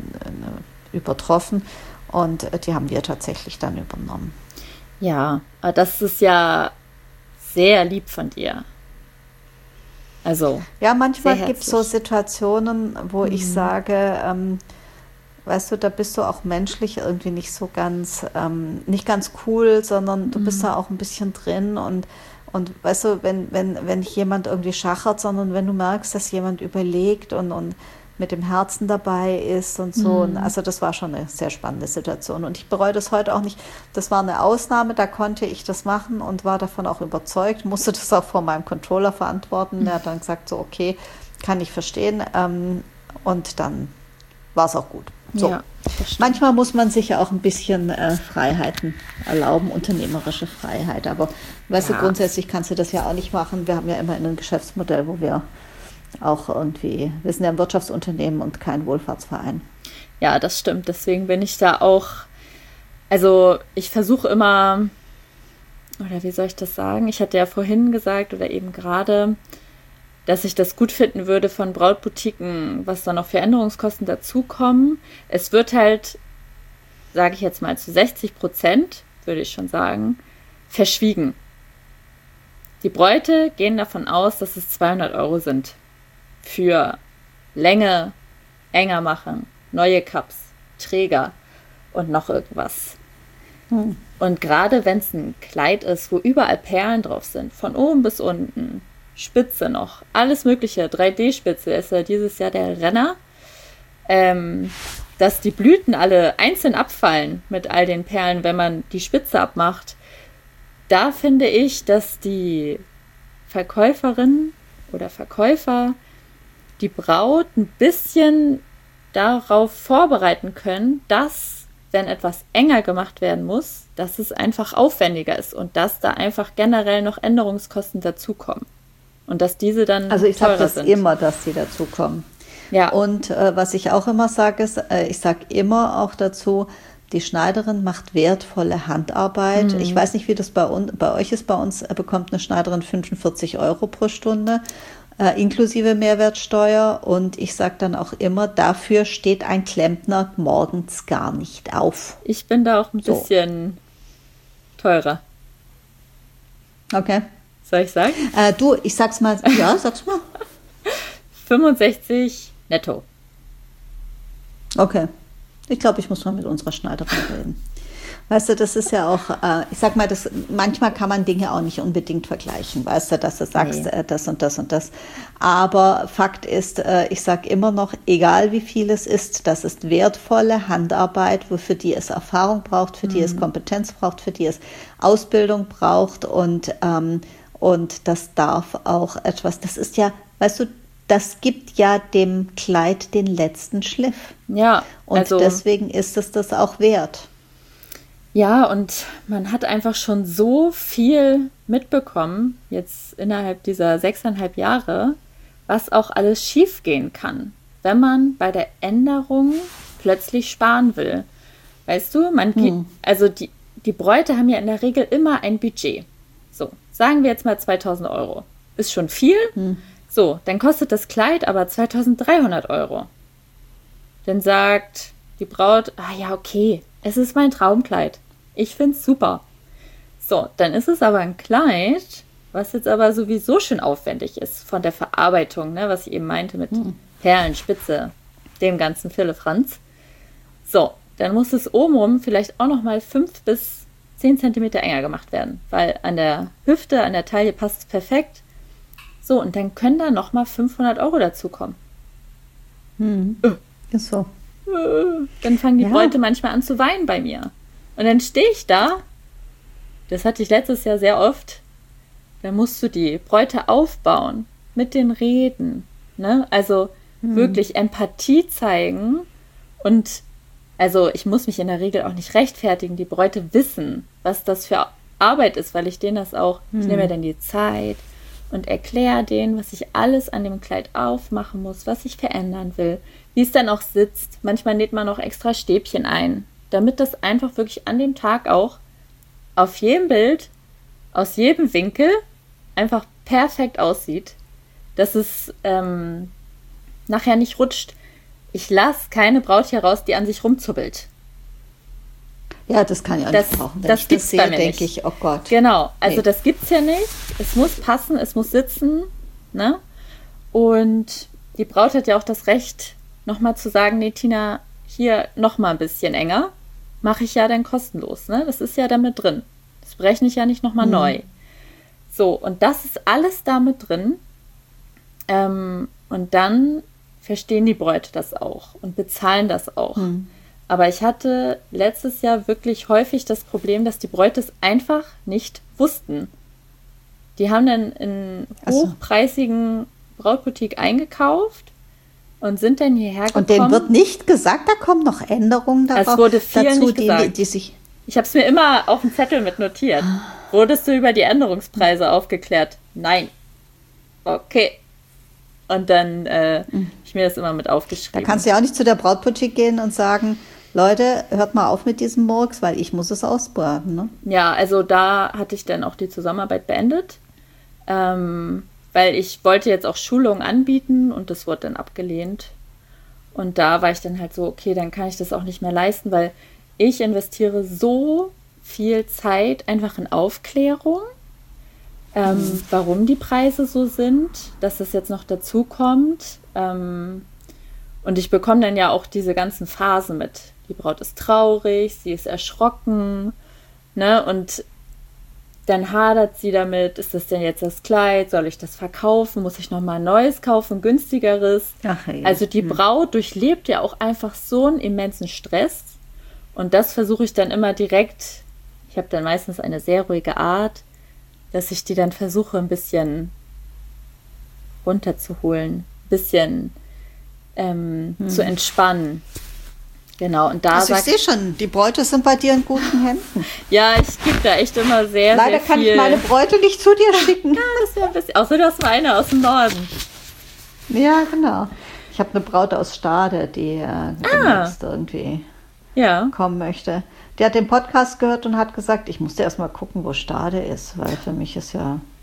äh, übertroffen. Und äh, die haben wir tatsächlich dann übernommen. ja, aber das ist ja sehr lieb von dir. Also, Ja, sehr manchmal gibt es so herzlich. Situationen, wo ich Mhm. sage, ähm, weißt du, da bist du auch menschlich irgendwie nicht so ganz, ähm, nicht ganz cool, sondern du bist Mhm. da auch ein bisschen drin und, und weißt du, wenn, wenn, wenn nicht jemand irgendwie schachert, sondern wenn du merkst, dass jemand überlegt und, und mit dem Herzen dabei ist und so. Und Mhm. also das war schon eine sehr spannende Situation. Und ich bereue das heute auch nicht. Das war eine Ausnahme, da konnte ich das machen und war davon auch überzeugt, musste das auch vor meinem Controller verantworten. Der hat dann gesagt, so okay, kann ich verstehen. Ähm, und dann war es auch gut. So. Ja, das stimmt. Manchmal muss man sich ja auch ein bisschen äh, Freiheiten erlauben, unternehmerische Freiheit. Aber weißt du, Ja, grundsätzlich kannst du das ja auch nicht machen. Wir haben ja immer ein Geschäftsmodell, wo wir auch irgendwie, wir sind ja ein Wirtschaftsunternehmen und kein Wohlfahrtsverein. ja, das stimmt. Deswegen bin ich da auch, also ich versuche immer, oder wie soll ich das sagen? Ich hatte ja vorhin gesagt oder eben gerade, dass ich das gut finden würde von Brautboutiquen, was da noch für Änderungskosten dazukommen. Es wird halt, sage ich jetzt mal, zu sechzig Prozent, würde ich schon sagen, verschwiegen. Die Bräute gehen davon aus, dass es zweihundert Euro sind für Länge, enger machen, neue Cups, Träger und noch irgendwas. Hm. Und gerade wenn es ein Kleid ist, wo überall Perlen drauf sind, von oben bis unten, Spitze noch, alles Mögliche, drei D-Spitze ist ja dieses Jahr der Renner, ähm, dass die Blüten alle einzeln abfallen mit all den Perlen, wenn man die Spitze abmacht. Da finde ich, dass die Verkäuferin oder Verkäufer die Braut ein bisschen darauf vorbereiten können, dass, wenn etwas enger gemacht werden muss, dass es einfach aufwendiger ist und dass da einfach generell noch Änderungskosten dazukommen. Und dass diese dann Also ich sage teurer das sind. immer, dass sie dazukommen. Ja, Und äh, was ich auch immer sage, ist, äh, ich sage immer auch dazu, die Schneiderin macht wertvolle Handarbeit. Ich weiß nicht, wie das bei, un bei euch ist. Bei uns äh, bekommt eine Schneiderin fünfundvierzig Euro pro Stunde, äh, inklusive Mehrwertsteuer. Und ich sage dann auch immer, dafür steht ein Klempner morgens gar nicht auf. ich bin da auch ein So. bisschen teurer. Okay. Soll ich sagen? Äh, du, ich sag's mal. Ja, sag's mal. fünfundsechzig netto. Okay. Ich glaube, ich muss mal mit unserer Schneiderin reden. Weißt du, das ist ja auch, äh, ich sag mal, das, manchmal kann man Dinge auch nicht unbedingt vergleichen, weißt du, dass du sagst, Nee. äh, das und das und das. Aber Fakt ist, äh, ich sag immer noch, egal wie viel es ist, das ist wertvolle Handarbeit, wofür die es Erfahrung braucht, für die es Kompetenz braucht, für die es Ausbildung braucht und, ähm, und das darf auch etwas, das ist ja, weißt du, das gibt ja dem Kleid den letzten Schliff. Ja, Und also, deswegen ist es das auch wert. ja, und man hat einfach schon so viel mitbekommen, jetzt innerhalb dieser sechseinhalb Jahre, was auch alles schiefgehen kann, wenn man bei der Änderung plötzlich sparen will. Weißt du, man geht, Hm. also die, die Bräute haben ja in der Regel immer ein Budget. So, sagen wir jetzt mal zweitausend Euro. Ist schon viel. Hm. So, dann kostet das Kleid aber zweitausenddreihundert Euro. Dann sagt die Braut, ah ja, okay, es ist mein Traumkleid. Ich find's super. So, dann ist es aber ein Kleid, was jetzt aber sowieso schon aufwendig ist von der Verarbeitung, ne, was ich eben meinte mit Perlen, Spitze, dem ganzen Firlefanz. So, dann muss es obenrum vielleicht auch noch mal fünf bis zehn Zentimeter enger gemacht werden, weil an der Hüfte, an der Taille passt es perfekt. So, und dann können da noch mal fünfhundert Euro dazukommen. Hm. Ist so. Dann fangen die Ja. Bräute manchmal an zu weinen bei mir. Und dann stehe ich da, das hatte ich letztes Jahr sehr oft, dann musst du die Bräute aufbauen mit den Reden. Ne? Also wirklich Empathie zeigen. Und also ich muss mich in der Regel auch nicht rechtfertigen. Die Bräute wissen, was das für Arbeit ist, weil ich denen das auch, ich nehme mir dann die Zeit und erkläre denen, was ich alles an dem Kleid aufmachen muss, was ich verändern will, wie es dann auch sitzt. Manchmal näht man noch extra Stäbchen ein, damit das einfach wirklich an dem Tag auch auf jedem Bild, aus jedem Winkel einfach perfekt aussieht, dass es ähm, nachher nicht rutscht. Ich lasse keine Braut hier raus, die an sich rumzubbelt. Ja, das kann ich auch Das- nicht brauchen. Wenn das ich gibt's das bei sehe, mir denke nicht. ich, oh Gott. Genau, also Nee. das gibt's ja nicht. Es muss passen, es muss sitzen, ne? Und die Braut hat ja auch das Recht, nochmal zu sagen, nee, Tina, hier nochmal ein bisschen enger. Mache ich ja dann kostenlos, ne? Das ist ja damit drin. Das berechne ich ja nicht nochmal Mhm. neu. So, und das ist alles damit drin. Ähm, und dann verstehen die Bräute das auch und bezahlen das auch. Hm. Aber ich hatte letztes Jahr wirklich häufig das Problem, dass die Bräute es einfach nicht wussten. Die haben dann in Ach so. hochpreisigen Brautboutique eingekauft und sind dann hierher gekommen. Und denen wird nicht gesagt, da kommen noch Änderungen darauf, Es wurde viel dazu, nicht die, gesagt. die sich... Ich habe es mir immer auf den Zettel mit notiert. Wurdest du über die Änderungspreise aufgeklärt? Nein. Okay. Und dann äh, habe ich mir das immer mit Da aufgeschrieben. kannst du ja auch nicht zu der Brautboutique gehen und sagen, Leute, hört mal auf mit diesem Murks, weil ich muss es ausbraten. Ne? Ja, also da hatte ich dann auch die Zusammenarbeit beendet, ähm, weil ich wollte jetzt auch Schulungen anbieten und das wurde dann abgelehnt. Und da war ich dann halt so, okay, dann kann ich das auch nicht mehr leisten, weil ich investiere so viel Zeit einfach in Aufklärung, ähm, mhm. warum die Preise so sind, dass das jetzt noch dazu kommt. Ähm, und ich bekomme dann ja auch diese ganzen Phasen mit. Die Braut ist traurig, sie ist erschrocken, ne? Und dann hadert sie damit, ist das denn jetzt das Kleid, soll ich das verkaufen, muss ich nochmal ein neues kaufen, günstigeres? Ach, hey. Also die Braut durchlebt ja auch einfach so einen immensen Stress und das versuche ich dann immer direkt, ich habe dann meistens eine sehr ruhige Art, dass ich die dann versuche ein bisschen runterzuholen, ein bisschen ähm, hm. zu entspannen. Genau, und da also ich sagt, sehe schon, die Bräute sind bei dir in guten Händen. ja, ich gebe da echt immer sehr, Leider sehr viel. kann ich meine Bräute nicht zu dir schicken. Ja, das wäre ein bisschen, außer du hast mal eine aus dem Norden. Ja, genau. Ich habe eine Braut aus Stade, die äh, Ah. jetzt irgendwie Ja, kommen möchte. Die hat den Podcast gehört und hat gesagt, ich musste erst mal gucken, wo Stade ist, weil für mich ist ja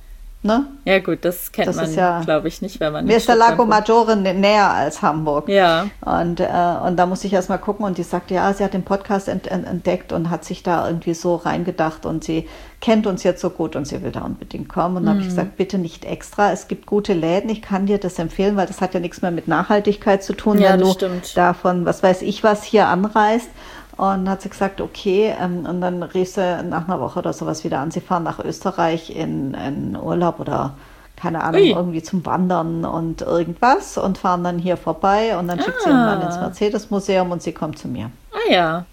Ne? Ja gut, das kennt Das man, ist ja- glaube ich, nicht, wenn man Mir in ist der Stuttgart Lago wohnt. Maggiore nä- näher als Hamburg. Ja, Und, äh, und da musste ich erst mal gucken und die sagte, ja, sie hat den Podcast ent, ent, entdeckt und hat sich da irgendwie so reingedacht und sie kennt uns jetzt so gut und sie will da unbedingt kommen. Und dann habe ich gesagt, bitte nicht extra, es gibt gute Läden, ich kann dir das empfehlen, weil das hat ja nichts mehr mit Nachhaltigkeit zu tun, Ja, wenn das du stimmt. davon, was weiß ich was, hier anreist. Und dann hat sie gesagt, okay, ähm, und dann rief sie nach einer Woche oder sowas wieder an, sie fahren nach Österreich in, in Urlaub oder keine Ahnung, Ui. irgendwie zum Wandern und irgendwas und fahren dann hier vorbei und dann schickt sie ihren Mann ins Ah. Mercedes-Museum und sie kommt zu mir. Ah ja.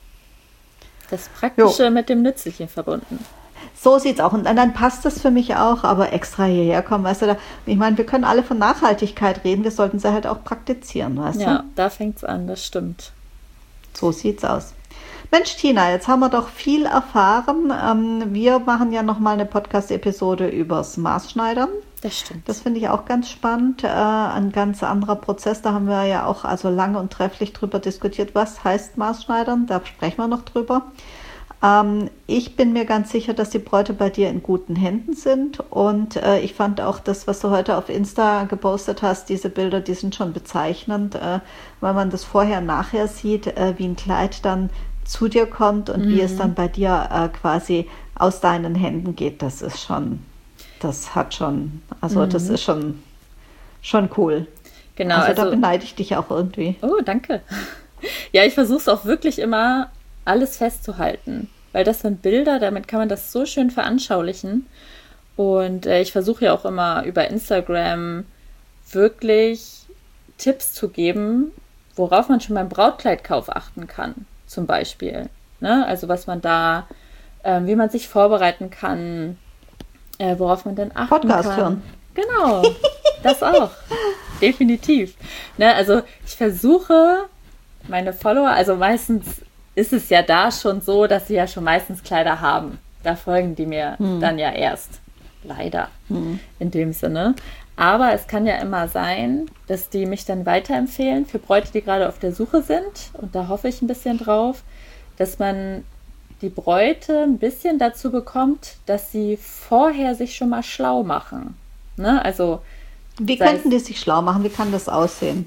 Das Praktische mit dem Nützlichen verbunden. So sieht's auch. Und dann passt das für mich auch, aber extra hierher kommen, weißt du, da, ich meine, wir können alle von Nachhaltigkeit reden, wir sollten sie halt auch praktizieren, weißt Ja, du? da fängt's an, das stimmt. So sieht's aus. Mensch, Tina, jetzt haben wir doch viel erfahren. Ähm, wir machen ja nochmal eine Podcast-Episode übers Maßschneidern. Das stimmt. Das finde ich auch ganz spannend. Äh, ein ganz anderer Prozess. Da haben wir ja auch also lange und trefflich drüber diskutiert, was heißt Maßschneidern. Da sprechen wir noch drüber. Ähm, ich bin mir ganz sicher, dass die Bräute bei dir in guten Händen sind. Und äh, ich fand auch das, was du heute auf Insta gepostet hast, diese Bilder, die sind schon bezeichnend, äh, weil man das vorher und nachher sieht, äh, wie ein Kleid dann zu dir kommt und wie es dann bei dir äh, quasi aus deinen Händen geht. Das ist schon, das hat schon, also das ist schon, schon cool. Genau, Also, da also, beneide ich dich auch irgendwie. oh, danke. Ja, ich versuche es auch wirklich immer, alles festzuhalten, weil das sind Bilder, damit kann man das so schön veranschaulichen. Und äh, ich versuche ja auch immer über Instagram wirklich Tipps zu geben, worauf man schon beim Brautkleidkauf achten kann, zum Beispiel. Ne? Also was man da, ähm, wie man sich vorbereiten kann, äh, worauf man dann achten Podcast kann. hören. Genau, das auch. Definitiv. Ne, also ich versuche meine Follower, also meistens ist es ja da schon so, dass sie ja schon meistens Kleider haben. Da folgen die mir dann ja erst. Leider. In dem Sinne. Aber es kann ja immer sein, dass die mich dann weiterempfehlen für Bräute, die gerade auf der Suche sind. Und da hoffe ich ein bisschen drauf, dass man die Bräute ein bisschen dazu bekommt, dass sie vorher sich schon mal schlau machen. Ne? Also Wie sei könnten die sich schlau machen? Wie kann das aussehen?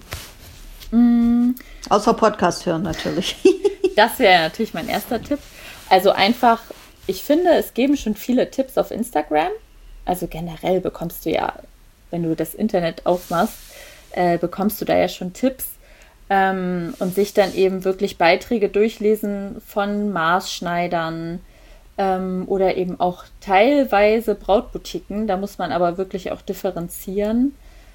Mm. Außer Podcast hören natürlich. Das wäre natürlich mein erster Tipp. Also einfach, ich finde, es geben schon viele Tipps auf Instagram. Also generell bekommst du ja, wenn du das Internet aufmachst, äh, bekommst du da ja schon Tipps. Ähm, und sich dann eben wirklich Beiträge durchlesen von Maßschneidern ähm, oder eben auch teilweise Brautboutiquen. Da muss man aber wirklich auch differenzieren.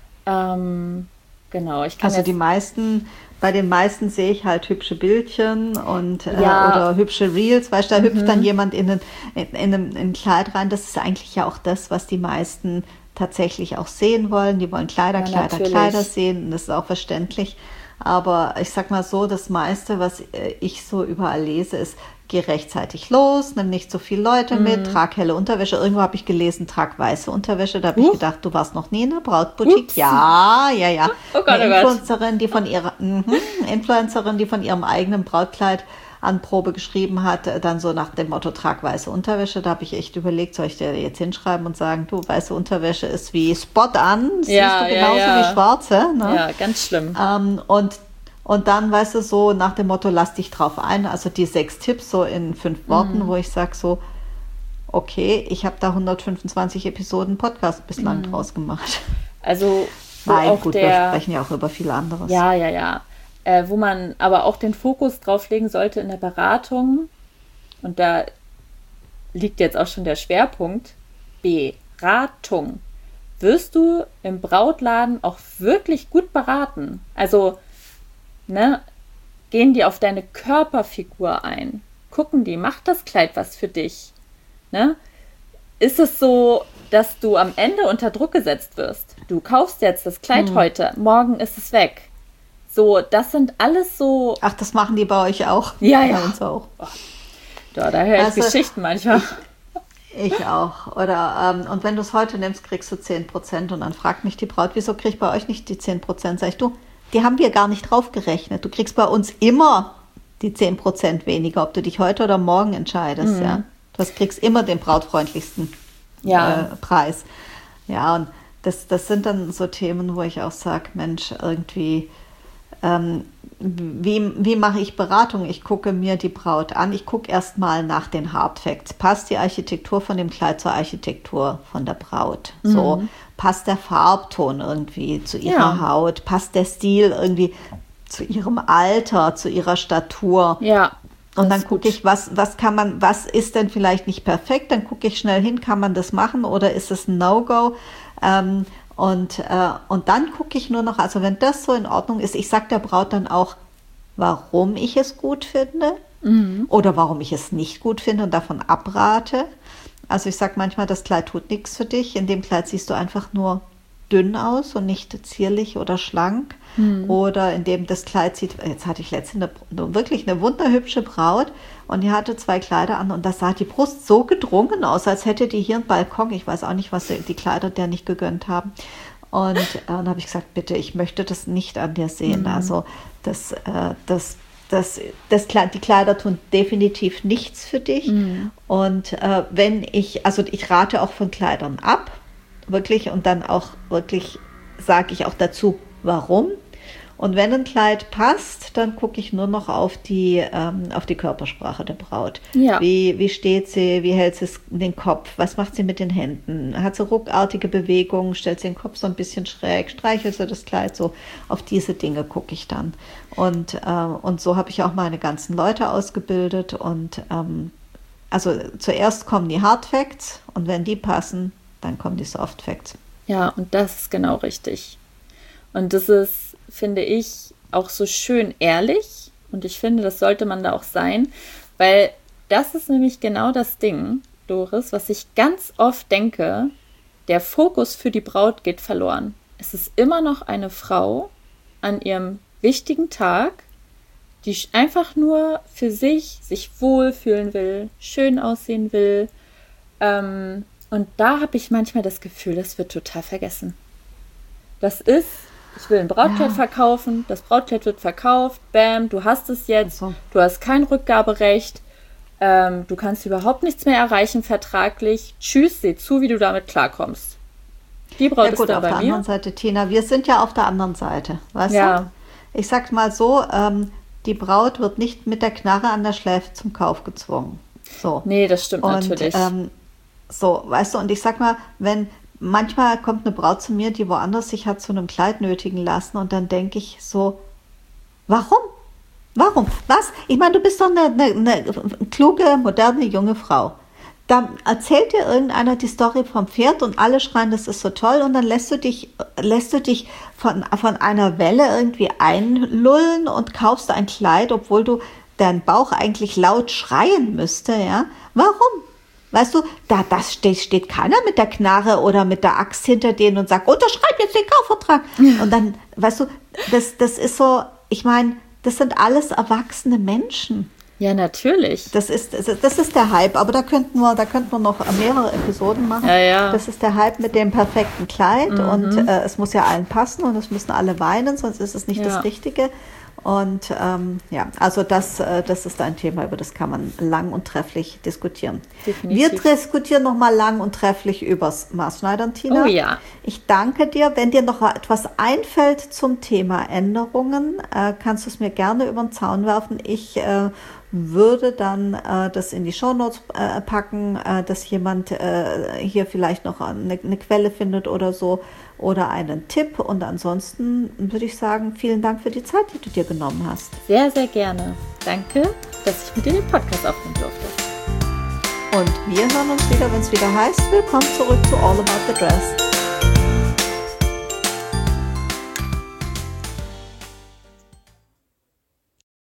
Ähm, genau, ich kann Also jetzt, die meisten, bei den meisten sehe ich halt hübsche Bildchen und äh, Ja. oder hübsche Reels, weißt du, da hüpft dann jemand in ein, in, in, ein, in ein Kleid rein. Das ist eigentlich ja auch das, was die meisten tatsächlich auch sehen wollen. Die wollen Kleider, Ja, Kleider, natürlich. Kleider sehen und das ist auch verständlich. Aber ich sag mal so, das meiste, was äh, ich so überall lese, ist, geh rechtzeitig los, nimm nicht so viele Leute Mhm. mit, trag helle Unterwäsche. Irgendwo habe ich gelesen, trag weiße Unterwäsche. Da habe ich Huch. gedacht, du warst noch nie in der Brautboutique. Ups. Ja, ja, ja. Oh Gott, Eine oh Gott. Influencerin, die von ihrer mhm, Influencerin, die von ihrem eigenen Brautkleid Anprobe geschrieben hat, dann so nach dem Motto, trag weiße Unterwäsche. Da habe ich echt überlegt, soll ich dir jetzt hinschreiben und sagen, du, weiße Unterwäsche ist wie Spot an, siehst Ja, du ja, genauso ja. wie schwarze. Ne? ja, ganz schlimm. Ähm, und, und dann, weißt du, so nach dem Motto, lass dich drauf ein. Also die sechs Tipps so in fünf Worten, wo ich sage so, okay, ich habe da hundertfünfundzwanzig Episoden Podcast bislang draus gemacht. Also wo Nein, auch gut, wir der, sprechen ja auch über viel anderes. ja, ja, ja, äh, wo man aber auch den Fokus drauf legen sollte in der Beratung, und da liegt jetzt auch schon der Schwerpunkt, Beratung. Wirst du im Brautladen auch wirklich gut beraten? Also, ne, gehen die auf deine Körperfigur ein? Gucken die, macht das Kleid was für dich? Ne? Ist es so, dass du am Ende unter Druck gesetzt wirst? Du kaufst jetzt das Kleid heute, morgen ist es weg. So, das sind alles so, Ach, das machen die bei euch auch? Ja, Bei ja. uns auch. da, da höre ich Also, Geschichten manchmal. Ich auch. Oder, ähm, und wenn du es heute nimmst, kriegst du zehn Prozent. Und dann fragt mich die Braut, wieso krieg ich bei euch nicht die zehn Prozent? Sag ich, du, die haben wir gar nicht draufgerechnet. Du kriegst bei uns immer die zehn Prozent weniger, ob du dich heute oder morgen entscheidest. Ja? Du kriegst immer den brautfreundlichsten Ja. äh, Preis. Ja, und das, das sind dann so Themen, wo ich auch sage, Mensch, irgendwie, ähm, wie, wie mache ich Beratung? Ich gucke mir die Braut an. Ich gucke erstmal nach den Hard Facts. Passt die Architektur von dem Kleid zur Architektur von der Braut? Mhm. So, passt der Farbton irgendwie zu ihrer ja. Haut? Passt der Stil irgendwie zu ihrem Alter, zu ihrer Statur? Ja. Und dann gucke ich, was, was kann man, was ist denn vielleicht nicht perfekt? Dann gucke ich schnell hin, kann man das machen oder ist es ein No-Go? Ähm, und, äh, und dann gucke ich nur noch, also wenn das so in Ordnung ist, ich sage der Braut dann auch, warum ich es gut finde mhm. oder warum ich es nicht gut finde und davon abrate. Also ich sage manchmal, das Kleid tut nichts für dich. In dem Kleid siehst du einfach nur dünn aus und nicht zierlich oder schlank. Mhm. Oder in dem das Kleid sieht, jetzt hatte ich letztens eine, wirklich eine wunderhübsche Braut und die hatte zwei Kleider an und da sah die Brust so gedrungen aus, als hätte die hier einen Balkon. Ich weiß auch nicht, was die Kleider der nicht gegönnt haben. Und äh, dann habe ich gesagt, bitte, ich möchte das nicht an dir sehen. Mhm. Also das, äh, das, das, das, die Kleider tun definitiv nichts für dich. Mhm. Und äh, wenn ich, also ich rate auch von Kleidern ab, wirklich, und dann auch wirklich sage ich auch dazu, warum. Und wenn ein Kleid passt, dann gucke ich nur noch auf die, ähm, auf die Körpersprache der Braut. Ja. Wie, wie steht sie, wie hält sie den Kopf, was macht sie mit den Händen? Hat sie ruckartige Bewegungen, stellt sie den Kopf so ein bisschen schräg, streichelt sie das Kleid so? Auf diese Dinge gucke ich dann. Und, äh, und so habe ich auch meine ganzen Leute ausgebildet. Und ähm, also zuerst kommen die Hard Facts und wenn die passen, dann kommen die Soft Facts. Ja, und das ist genau richtig. Und das ist, finde ich, auch so schön ehrlich. Und ich finde, das sollte man da auch sein. Weil das ist nämlich genau das Ding, Doris, was ich ganz oft denke, der Fokus für die Braut geht verloren. Es ist immer noch eine Frau an ihrem wichtigen Tag, die einfach nur für sich sich wohlfühlen will, schön aussehen will. Ähm, und da habe ich manchmal das Gefühl, das wird total vergessen. Das ist, ich will ein Brautkleid ja. verkaufen, das Brautkleid wird verkauft, bam, du hast es jetzt, so. Du hast kein Rückgaberecht, ähm, du kannst überhaupt nichts mehr erreichen vertraglich. Tschüss, seh zu, wie du damit klarkommst. Die Braut ja, gut, ist da auf bei der mir. anderen Seite, Tina, wir sind ja auf der anderen Seite, weißt ja. du? Ich sag mal so, ähm, die Braut wird nicht mit der Knarre an der Schläfe zum Kauf gezwungen. So. Nee, das stimmt und, natürlich. Ähm, so, weißt du, und ich sag mal, wenn manchmal kommt eine Braut zu mir, die woanders sich hat zu einem Kleid nötigen lassen und dann denke ich so, warum? Warum? Was? Ich meine, du bist doch eine, eine, eine kluge, moderne, junge Frau. Da erzählt dir irgendeiner die Story vom Pferd und alle schreien, das ist so toll und dann lässt du dich, lässt du dich von, von einer Welle irgendwie einlullen und kaufst ein Kleid, obwohl du deinen Bauch eigentlich laut schreien müsste, ja? Warum? Weißt du, da das steht, steht keiner mit der Knarre oder mit der Axt hinter denen und sagt, unterschreib jetzt den Kaufvertrag. Ja. Und dann, weißt du, das, das ist so, ich meine, das sind alles erwachsene Menschen. Ja, natürlich. Das ist, das ist der Hype, aber da könnten wir, da könnten wir noch mehrere Episoden machen. Ja, ja. Das ist der Hype mit dem perfekten Kleid mhm. und äh, es muss ja allen passen und es müssen alle weinen, sonst ist es nicht ja. das Richtige. Und ähm, ja, also das, äh, das ist ein Thema, über das kann man lang und trefflich diskutieren. Definitiv. Wir diskutieren nochmal lang und trefflich übers Maßschneidern, Tina. Oh ja. Ich danke dir. Wenn dir noch etwas einfällt zum Thema Änderungen, äh, kannst du es mir gerne über den Zaun werfen. Ich äh, würde dann äh, das in die Shownotes äh, packen, äh, dass jemand äh, hier vielleicht noch eine, eine Quelle findet oder so oder einen Tipp. Und ansonsten würde ich sagen, vielen Dank für die Zeit, die du dir genommen hast. Sehr, sehr gerne. Danke, dass ich mit dir den Podcast aufnehmen durfte. Und wir hören uns wieder, wenn es wieder heißt, willkommen zurück zu All About the Dress.